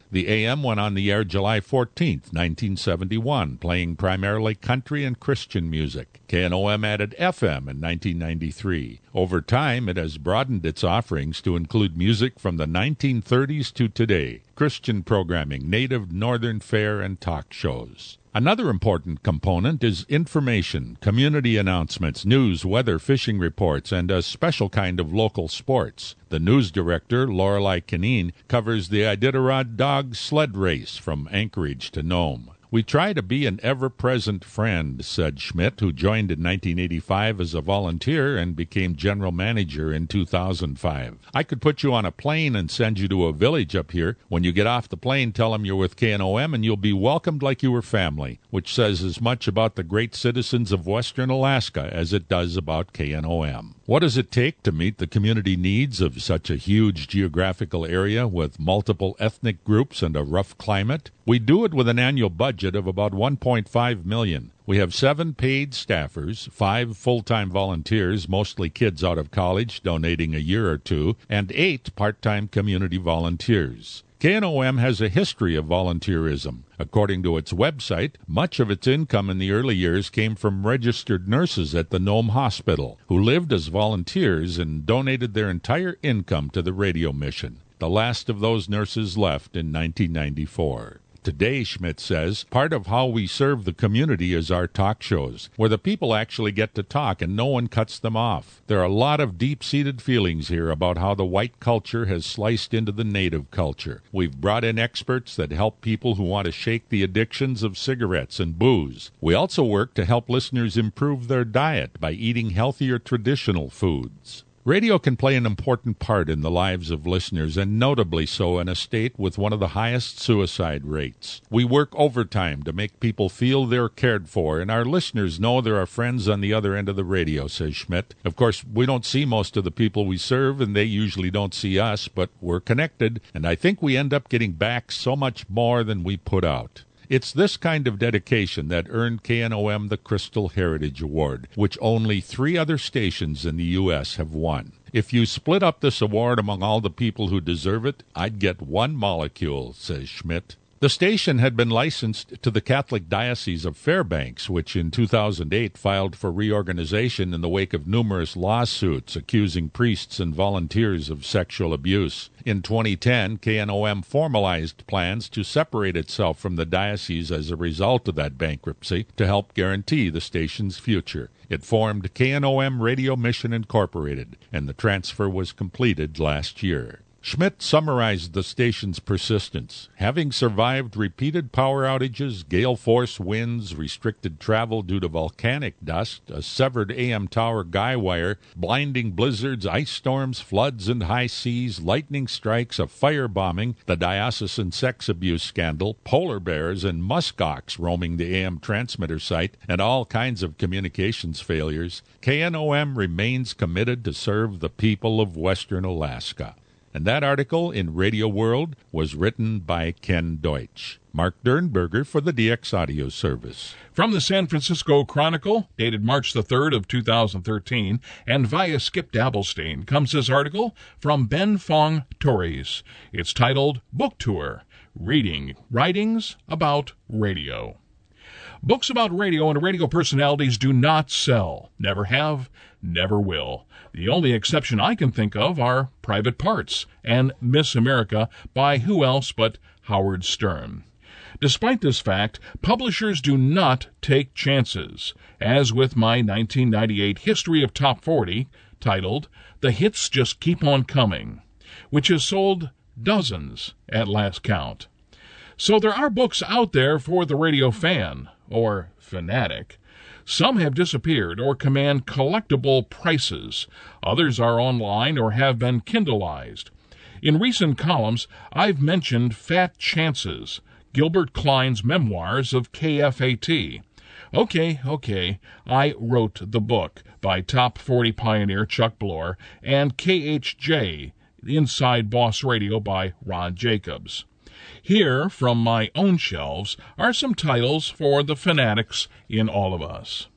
The A M went on the air July fourteenth, nineteen seventy-one, playing primarily country and Christian music. K N O M added F M in nineteen ninety-three. Over time, it has broadened its offerings to include music from the nineteen thirties to today, Christian programming, native northern fare, and talk shows. Another important component is information, community announcements, news, weather, fishing reports, and a special kind of local sports. The news director, Lorelei Kineen, covers the Iditarod Dog Sled Race from Anchorage to Nome. We try to be an ever-present friend, said Schmidt, who joined in nineteen eighty-five as a volunteer and became general manager in two thousand five. I could put you on a plane and send you to a village up here. When you get off the plane, tell them you're with K N O M and you'll be welcomed like you were family, which says as much about the great citizens of western Alaska as it does about K N O M. What does it take to meet the community needs of such a huge geographical area with multiple ethnic groups and a rough climate? We do it with an annual budget of about one point five million dollars. We have seven paid staffers, five full-time volunteers, mostly kids out of college donating a year or two, and eight part-time community volunteers. K N O M has a history of volunteerism. According to its website, much of its income in the early years came from registered nurses at the Nome Hospital, who lived as volunteers and donated their entire income to the radio mission. The last of those nurses left in nineteen ninety-four. Today, Schmidt says, part of how we serve the community is our talk shows, where the people actually get to talk and no one cuts them off. There are a lot of deep-seated feelings here about how the white culture has sliced into the native culture. We've brought in experts that help people who want to shake the addictions of cigarettes and booze. We also work to help listeners improve their diet by eating healthier traditional foods. Radio can play an important part in the lives of listeners, and notably so in a state with one of the highest suicide rates. We work overtime to make people feel they're cared for, and our listeners know there are friends on the other end of the radio, says Schmidt. Of course, we don't see most of the people we serve, and they usually don't see us, but we're connected, and I think we end up getting back so much more than we put out. It's this kind of dedication that earned K N O M the Crystal Heritage Award, which only three other stations in the U S have won. If you split up this award among all the people who deserve it, I'd get one molecule, says Schmidt. The station had been licensed to the Catholic Diocese of Fairbanks, which in two thousand eight filed for reorganization in the wake of numerous lawsuits accusing priests and volunteers of sexual abuse. In twenty ten, K N O M formalized plans to separate itself from the diocese as a result of that bankruptcy to help guarantee the station's future. It formed K N O M Radio Mission Incorporated, and the transfer was completed last year. Schmidt summarized the station's persistence. Having survived repeated power outages, gale force winds, restricted travel due to volcanic dust, a severed A M tower guy wire, blinding blizzards, ice storms, floods and high seas, lightning strikes, a firebombing, the diocesan sex abuse scandal, polar bears and muskox roaming the A M transmitter site, and all kinds of communications failures, K N O M remains committed to serve the people of western Alaska. And that article in Radio World was written by Ken Deutsch. Mark Dernberger for the D X Audio Service. From the San Francisco Chronicle, dated March the third of two thousand thirteen, and via Skip Dabblestein, comes this article from Ben Fong Torres. It's titled Book Tour, Reading Writings About Radio. Books about radio and radio personalities do not sell. Never have, never will. The only exception I can think of are Private Parts and Miss America by who else but Howard Stern. Despite this fact, publishers do not take chances, as with my nineteen ninety-eight History of Top forty, titled The Hits Just Keep On Coming, which has sold dozens at last count. So there are books out there for the radio fan, or fanatic. Some have disappeared or command collectible prices. Others are online or have been Kindleized. In recent columns, I've mentioned Fat Chances, Gilbert Klein's memoirs of K F A T. Okay, okay, I wrote the book by Top forty pioneer Chuck Bloor and K H J, Inside Boss Radio by Ron Jacobs. Here, from my own shelves, are some titles for the fanatics in all of us.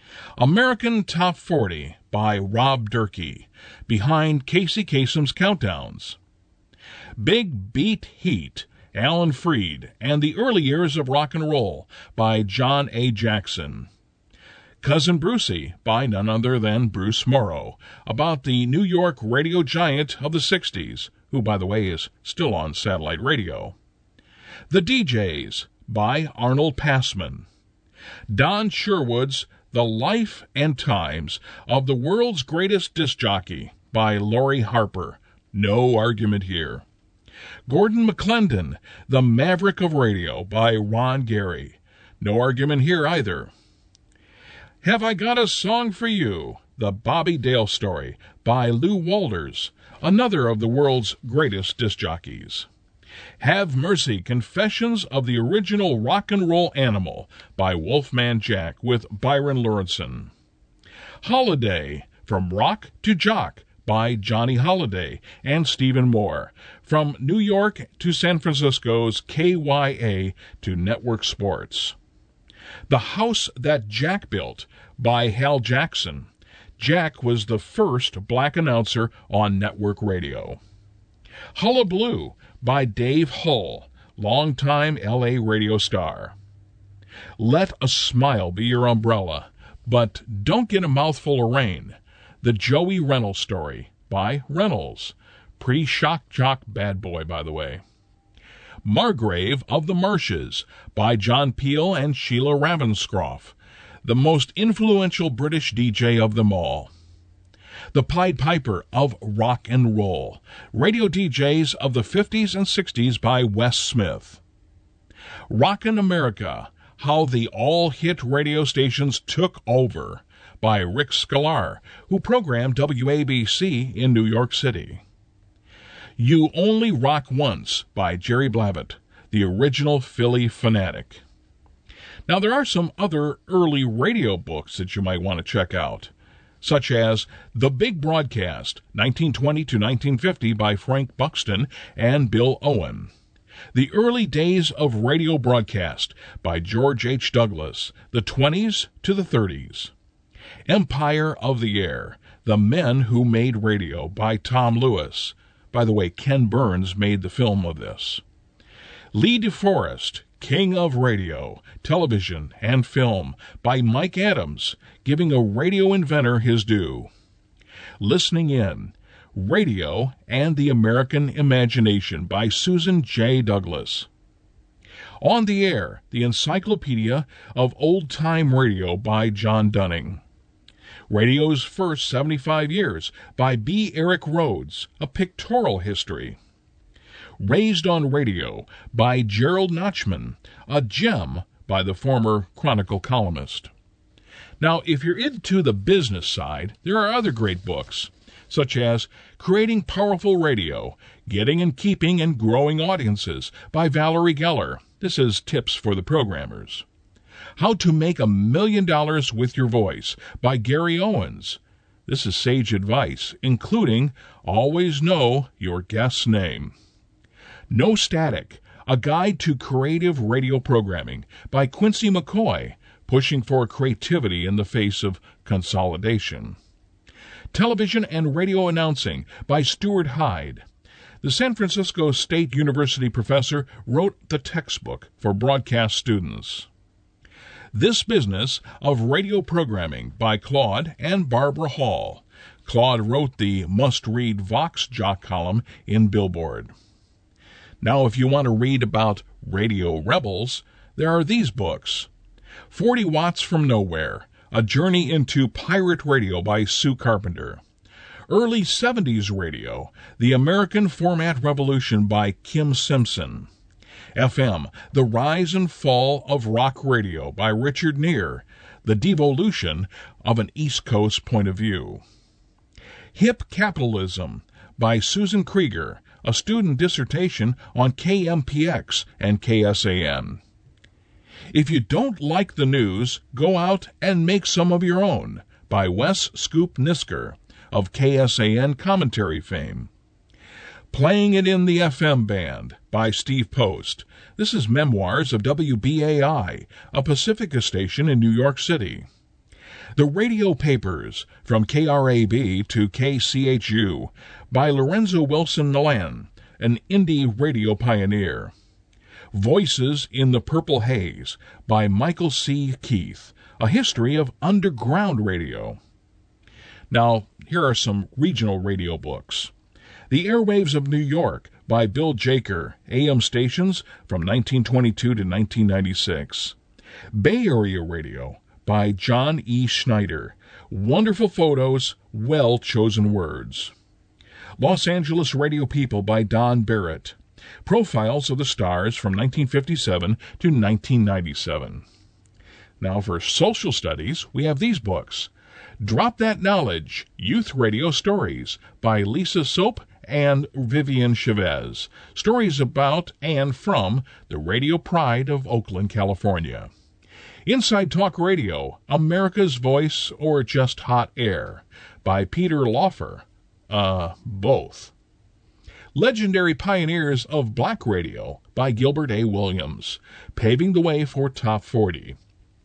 American Top forty by Rob Durkee, behind Casey Kasem's Countdowns. Big Beat Heat, Alan Freed, and the Early Years of Rock and Roll by John A. Jackson. Cousin Brucey by none other than Bruce Morrow, about the New York radio giant of the sixties, who, by the way, is still on satellite radio. The D Js by Arnold Passman. Don Sherwood's The Life and Times of the World's Greatest Disc Jockey by Laurie Harper. No argument here. Gordon McClendon, The Maverick of Radio by Ron Gary. No argument here either. Have I Got a Song for You? The Bobby Dale Story by Lou Walters, another of the world's greatest disc jockeys. Have Mercy, Confessions of the Original Rock and Roll Animal by Wolfman Jack with Byron Lorenzen. Holiday, From Rock to Jock by Johnny Holiday and Stephen Moore, from New York to San Francisco's K Y A to Network Sports. The House That Jack Built by Hal Jackson. Jack was the first black announcer on network radio. Hullabaloo by Dave Hull, longtime L A radio star. Let a Smile Be Your Umbrella, but Don't Get a Mouthful of Rain. The Joey Reynolds Story by Reynolds, pre-Shock Jock bad boy, by the way. Margrave of the Marshes by John Peel and Sheila Ravenscroft, the most influential British D J of them all. The Pied Piper of Rock and Roll, radio D Js of the fifties and sixties by Wes Smith. Rockin' America, How the All-Hit Radio Stations Took Over by Rick Sklar, who programmed W A B C in New York City. You Only Rock Once by Jerry Blavat, the original Philly fanatic. Now, there are some other early radio books that you might want to check out, such as The Big Broadcast, nineteen twenty to nineteen fifty by Frank Buxton and Bill Owen. The Early Days of Radio Broadcast by George H. Douglas, the twenties to the thirties. Empire of the Air, The Men Who Made Radio by Tom Lewis. By the way, Ken Burns made the film of this. Lee DeForest, King of Radio, Television and Film by Mike Adams, giving a radio inventor his due. Listening In, Radio and the American Imagination by Susan J. Douglas. On the Air, the Encyclopedia of Old-Time Radio by John Dunning. Radio's First seventy-five Years by B. Eric Rhodes, a pictorial history. Raised on Radio by Gerald Nachman, a gem by the former Chronicle columnist. Now, if you're into the business side, there are other great books, such as Creating Powerful Radio, Getting and Keeping and Growing Audiences by Valerie Geller. This is tips for the programmers. How to Make a Million Dollars with Your Voice by Gary Owens. This is sage advice, including always know your guest's name. No Static, a Guide to Creative Radio Programming by Quincy McCoy, pushing for creativity in the face of consolidation. Television and Radio Announcing by Stuart Hyde. The San Francisco State University professor wrote the textbook for broadcast students. This Business of Radio Programming by Claude and Barbara Hall. Claude wrote the must-read Vox Jock column in Billboard. Now, if you want to read about radio rebels, there are these books. forty Watts from Nowhere, A Journey into Pirate Radio by Sue Carpenter. Early seventies Radio, The American Format Revolution by Kim Simpson. F M, The Rise and Fall of Rock Radio by Richard Neer, The Devolution of an East Coast Point of View. Hip Capitalism by Susan Krieger, a student dissertation on K M P X and K S A N. If you don't like the news, go out and make some of your own by Wes Scoop Nisker of K S A N commentary fame. Playing It in the F M Band by Steve Post. This is memoirs of W B A I, a Pacifica station in New York City. The Radio Papers, From K R A B to K C H U, by Lorenzo Wilson Nalan, an indie radio pioneer. Voices in the Purple Haze by Michael C. Keith, a history of underground radio. Now, here are some regional radio books. The Airwaves of New York by Bill Jaker, A M stations from nineteen twenty-two to nineteen ninety-six. Bay Area Radio by John E. Schneider, wonderful photos, well-chosen words. Los Angeles Radio People by Don Barrett, Profiles of the Stars from nineteen fifty-seven to nineteen ninety-seven. Now for social studies, we have these books. Drop That Knowledge, Youth Radio Stories by Lisa Soap and Vivian Chavez. Stories about and from the radio pride of Oakland, California. Inside Talk Radio, America's Voice or Just Hot Air by Peter Laufer. Uh, both. Legendary Pioneers of Black Radio by Gilbert A. Williams, paving the way for Top forty.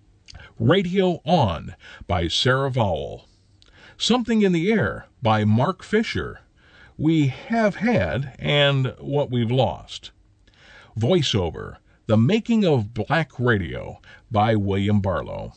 Radio On by Sarah Vowell. Something in the Air by Mark Fisher. We Have Had and What We've Lost. Voiceover, The Making of Black Radio by William Barlow.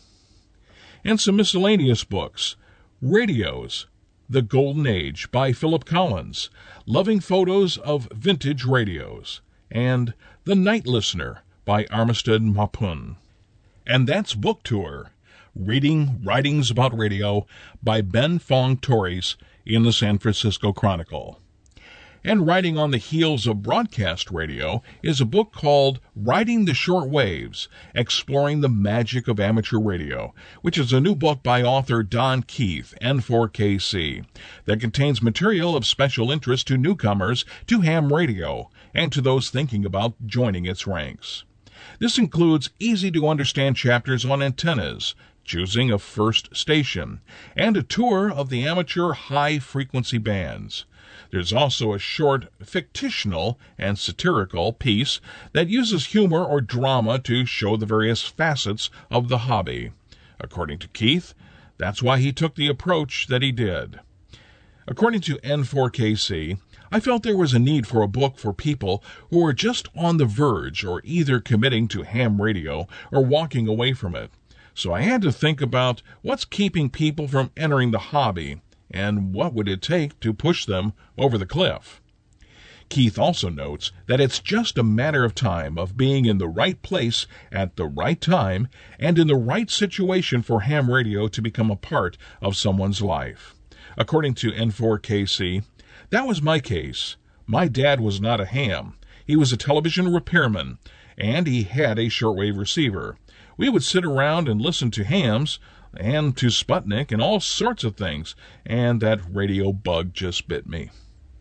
And some miscellaneous books. Radios, The Golden Age by Philip Collins, Loving Photos of Vintage Radios, and The Night Listener by Armistead Mapun. And that's Book Tour, Reading Writings About Radio by Ben Fong Torres in the San Francisco Chronicle. And Riding on the Heels of Broadcast Radio is a book called Riding the Short Waves, Exploring the Magic of Amateur Radio, which is a new book by author Don Keith, N four K C, that contains material of special interest to newcomers to ham radio and to those thinking about joining its ranks. This includes easy-to-understand chapters on antennas, choosing a first station, and a tour of the amateur high-frequency bands. There's also a short, fictional and satirical piece that uses humor or drama to show the various facets of the hobby. According to Keith, that's why he took the approach that he did. According to N four K C, I felt there was a need for a book for people who were just on the verge or either committing to ham radio or walking away from it. So I had to think about what's keeping people from entering the hobby and what would it take to push them over the cliff. Keith also notes that it's just a matter of time of being in the right place at the right time and in the right situation for ham radio to become a part of someone's life. According to N four K C, that was my case. My dad was not a ham. He was a television repairman, and he had a shortwave receiver. We would sit around and listen to hams and to Sputnik and all sorts of things, and that radio bug just bit me.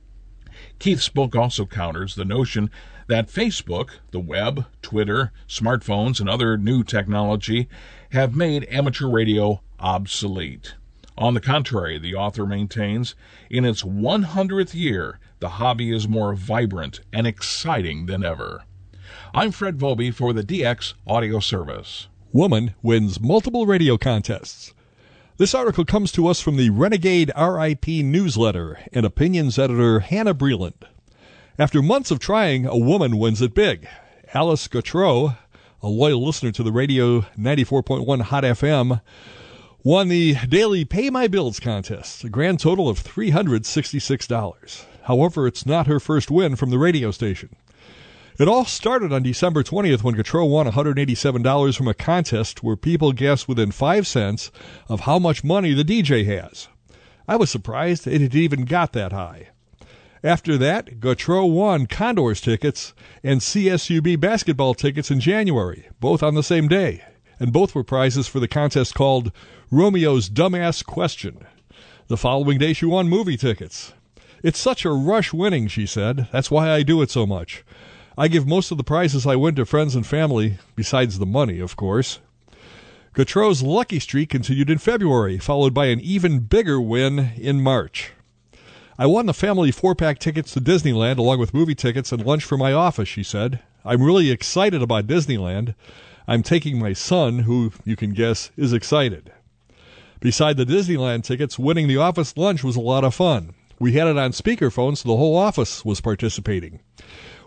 Keith's book also counters the notion that Facebook, the web, Twitter, smartphones, and other new technology have made amateur radio obsolete. On the contrary, the author maintains, in its one hundredth year, the hobby is more vibrant and exciting than ever. I'm Fred Volpe for the D X Audio Service. Woman wins multiple radio contests. This article comes to us from the Renegade R I P newsletter and opinions editor Hannah Breland. After months of trying, a woman wins it big. Alice Gautreaux, a loyal listener to the radio ninety-four point one Hot F M, won the daily Pay My Bills contest, a grand total of three hundred sixty-six dollars. However, it's not her first win from the radio station. It all started on December twentieth when Gautreaux won one hundred eighty-seven dollars from a contest where people guessed within five cents of how much money the D J has. I was surprised it had even got that high. After that, Gautreaux won Condors tickets and C S U B basketball tickets in January, both on the same day, and both were prizes for the contest called Romeo's Dumbass Question. The following day she won movie tickets. It's such a rush winning, she said. That's why I do it so much. I give most of the prizes I win to friends and family, besides the money, of course. Gautreaux's lucky streak continued in February, followed by an even bigger win in March. I won the family four-pack tickets to Disneyland along with movie tickets and lunch for my office, she said. I'm really excited about Disneyland. I'm taking my son, who, you can guess, is excited. Beside the Disneyland tickets, winning the office lunch was a lot of fun. We had it on speakerphone, so the whole office was participating.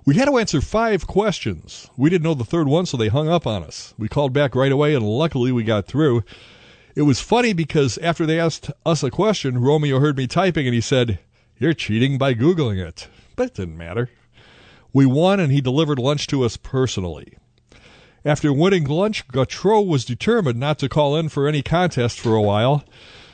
We had to answer five questions. We didn't know the third one, so they hung up on us. We called back right away, and luckily we got through. It was funny because after they asked us a question, Romeo heard me typing, and he said, "You're cheating by Googling it." But it didn't matter. We won, and he delivered lunch to us personally. After winning lunch, Gautreaux was determined not to call in for any contest for a while.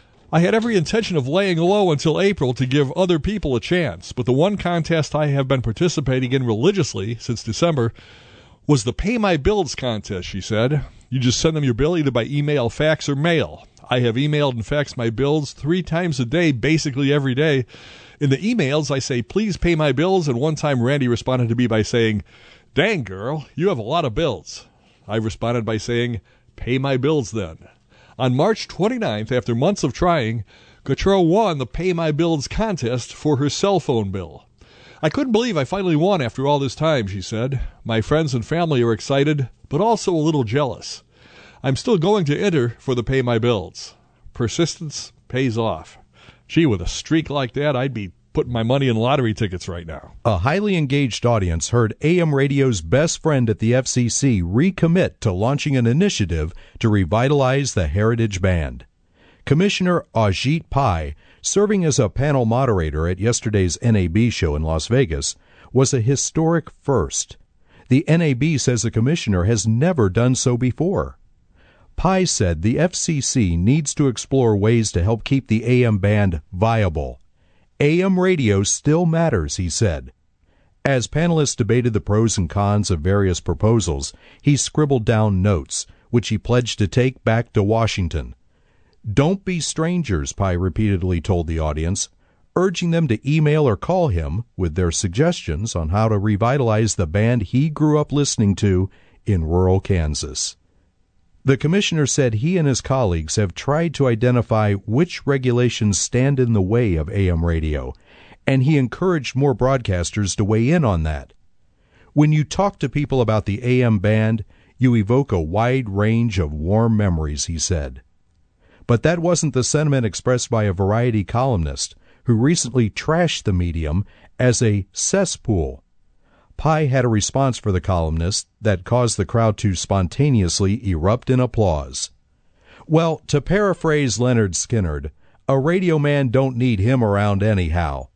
I had every intention of laying low until April to give other people a chance, but the one contest I have been participating in religiously since December was the Pay My Bills contest, she said. You just send them your bill either by email, fax, or mail. I have emailed and faxed my bills three times a day, basically every day. In the emails, I say, "Please pay my bills," and one time Randy responded to me by saying, "Dang, girl, you have a lot of bills." I responded by saying, "Pay my bills then." On March twenty-ninth, after months of trying, Gautreaux won the Pay My Bills contest for her cell phone bill. "I couldn't believe I finally won after all this time," she said. "My friends and family are excited, but also a little jealous. I'm still going to enter for the Pay My Bills. Persistence pays off." Gee, with a streak like that, I'd be putting my money in lottery tickets right now. A highly engaged audience heard A M radio's best friend at the F C C recommit to launching an initiative to revitalize the Heritage Band. Commissioner Ajit Pai, serving as a panel moderator at yesterday's N A B show in Las Vegas, was a historic first. The N A B says the commissioner has never done so before. Pai said the F C C needs to explore ways to help keep the A M band viable. A M radio still matters, he said. As panelists debated the pros and cons of various proposals, he scribbled down notes, which he pledged to take back to Washington. "Don't be strangers," Pai repeatedly told the audience, urging them to email or call him with their suggestions on how to revitalize the band he grew up listening to in rural Kansas. The commissioner said he and his colleagues have tried to identify which regulations stand in the way of A M radio, and he encouraged more broadcasters to weigh in on that. "When you talk to people about the A M band, you evoke a wide range of warm memories," he said. But that wasn't the sentiment expressed by a Variety columnist who recently trashed the medium as a cesspool. Pai had a response for the columnist that caused the crowd to spontaneously erupt in applause. "Well, to paraphrase Leonard Skinner, a radio man don't need him around anyhow."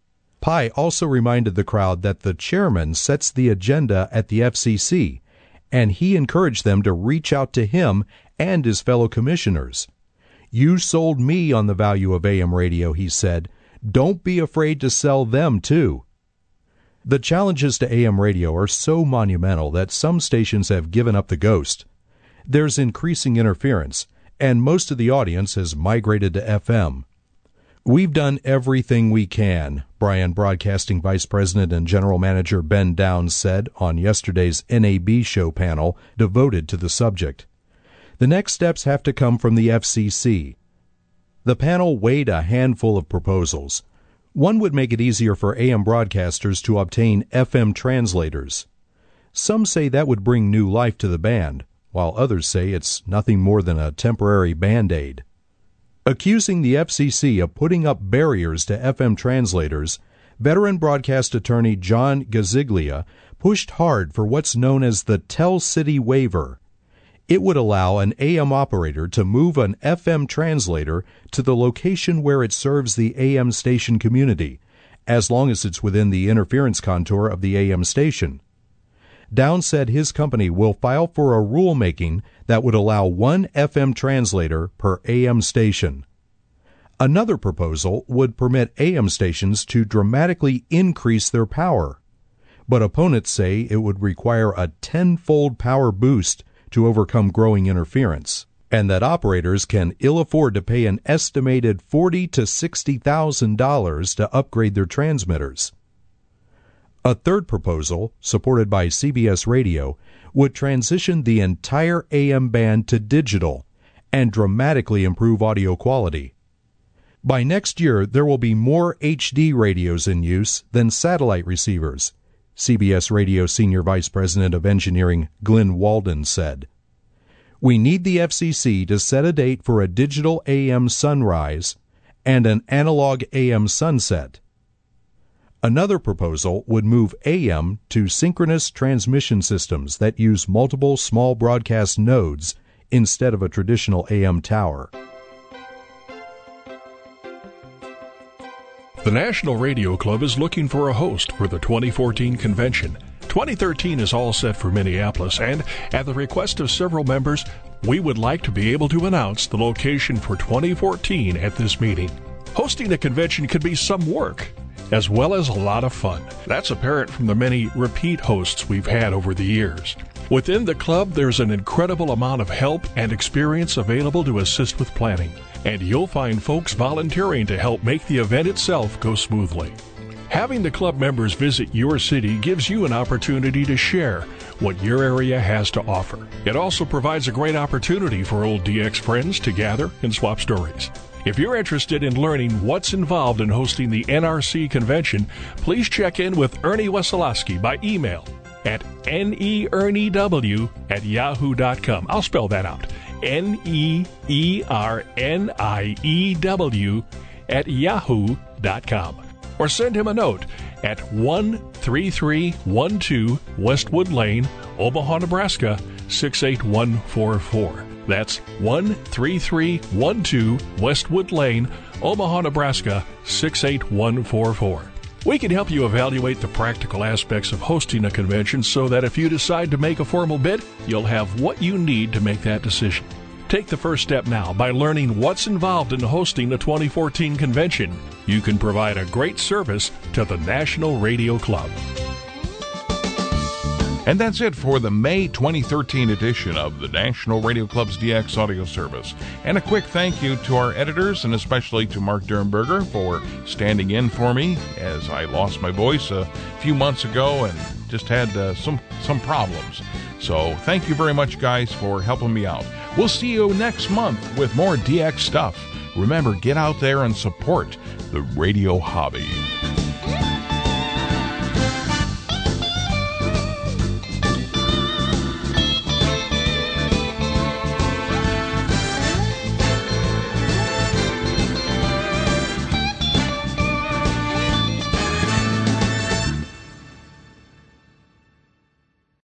Pai also reminded the crowd that the chairman sets the agenda at the F C C, and he encouraged them to reach out to him and his fellow commissioners. "You sold me on the value of A M radio," he said. "Don't be afraid to sell them, too." The challenges to A M radio are so monumental that some stations have given up the ghost. There's increasing interference, and most of the audience has migrated to F M. "We've done everything we can," Bryan Broadcasting Vice President and General Manager Ben Downs said on yesterday's N A B show panel devoted to the subject. The next steps have to come from the F C C. The panel weighed a handful of proposals. One would make it easier for A M broadcasters to obtain F M translators. Some say that would bring new life to the band, while others say it's nothing more than a temporary Band-Aid. Accusing the F C C of putting up barriers to F M translators, veteran broadcast attorney John Gazziglia pushed hard for what's known as the Tell City Waiver. It would allow an A M operator to move an F M translator to the location where it serves the A M station community, as long as it's within the interference contour of the A M station. Downs said his company will file for a rulemaking that would allow one F M translator per A M station. Another proposal would permit A M stations to dramatically increase their power, but opponents say it would require a tenfold power boost to overcome growing interference, and that operators can ill afford to pay an estimated forty thousand to sixty thousand dollars to upgrade their transmitters. A third proposal, supported by C B S Radio, would transition the entire A M band to digital and dramatically improve audio quality. By next year, there will be more H D radios in use than satellite receivers, C B S Radio Senior Vice President of Engineering Glenn Walden said. "We need the F C C to set a date for a digital A M sunrise and an analog A M sunset." Another proposal would move A M to synchronous transmission systems that use multiple small broadcast nodes instead of a traditional A M tower. The National Radio Club is looking for a host for the twenty fourteen convention. twenty thirteen is all set for Minneapolis, and at the request of several members, we would like to be able to announce the location for twenty fourteen at this meeting. Hosting a convention can be some work, as well as a lot of fun. That's apparent from the many repeat hosts we've had over the years. Within the club, there's an incredible amount of help and experience available to assist with planning, and you'll find folks volunteering to help make the event itself go smoothly. Having the club members visit your city gives you an opportunity to share what your area has to offer. It also provides a great opportunity for old D X friends to gather and swap stories. If you're interested in learning what's involved in hosting the N R C convention, please check in with Ernie Wesolowski by email at neerniew at yahoo dot com. I'll spell that out. N E E R N I E W at yahoo dot com. Or send him a note at one three three one two Westwood Lane, Omaha, Nebraska six eight one four four. That's one three three one two Westwood Lane, Omaha, Nebraska six eight one four four. We can help you evaluate the practical aspects of hosting a convention so that if you decide to make a formal bid, you'll have what you need to make that decision. Take the first step now by learning what's involved in hosting the twenty fourteen convention. You can provide a great service to the National Radio Club. And that's it for the May twenty thirteen edition of the National Radio Club's D X Audio Service. And a quick thank you to our editors, and especially to Mark Dernberger for standing in for me as I lost my voice a few months ago and just had uh, some, some problems. So thank you very much, guys, for helping me out. We'll see you next month with more D X stuff. Remember, get out there and support the radio hobby.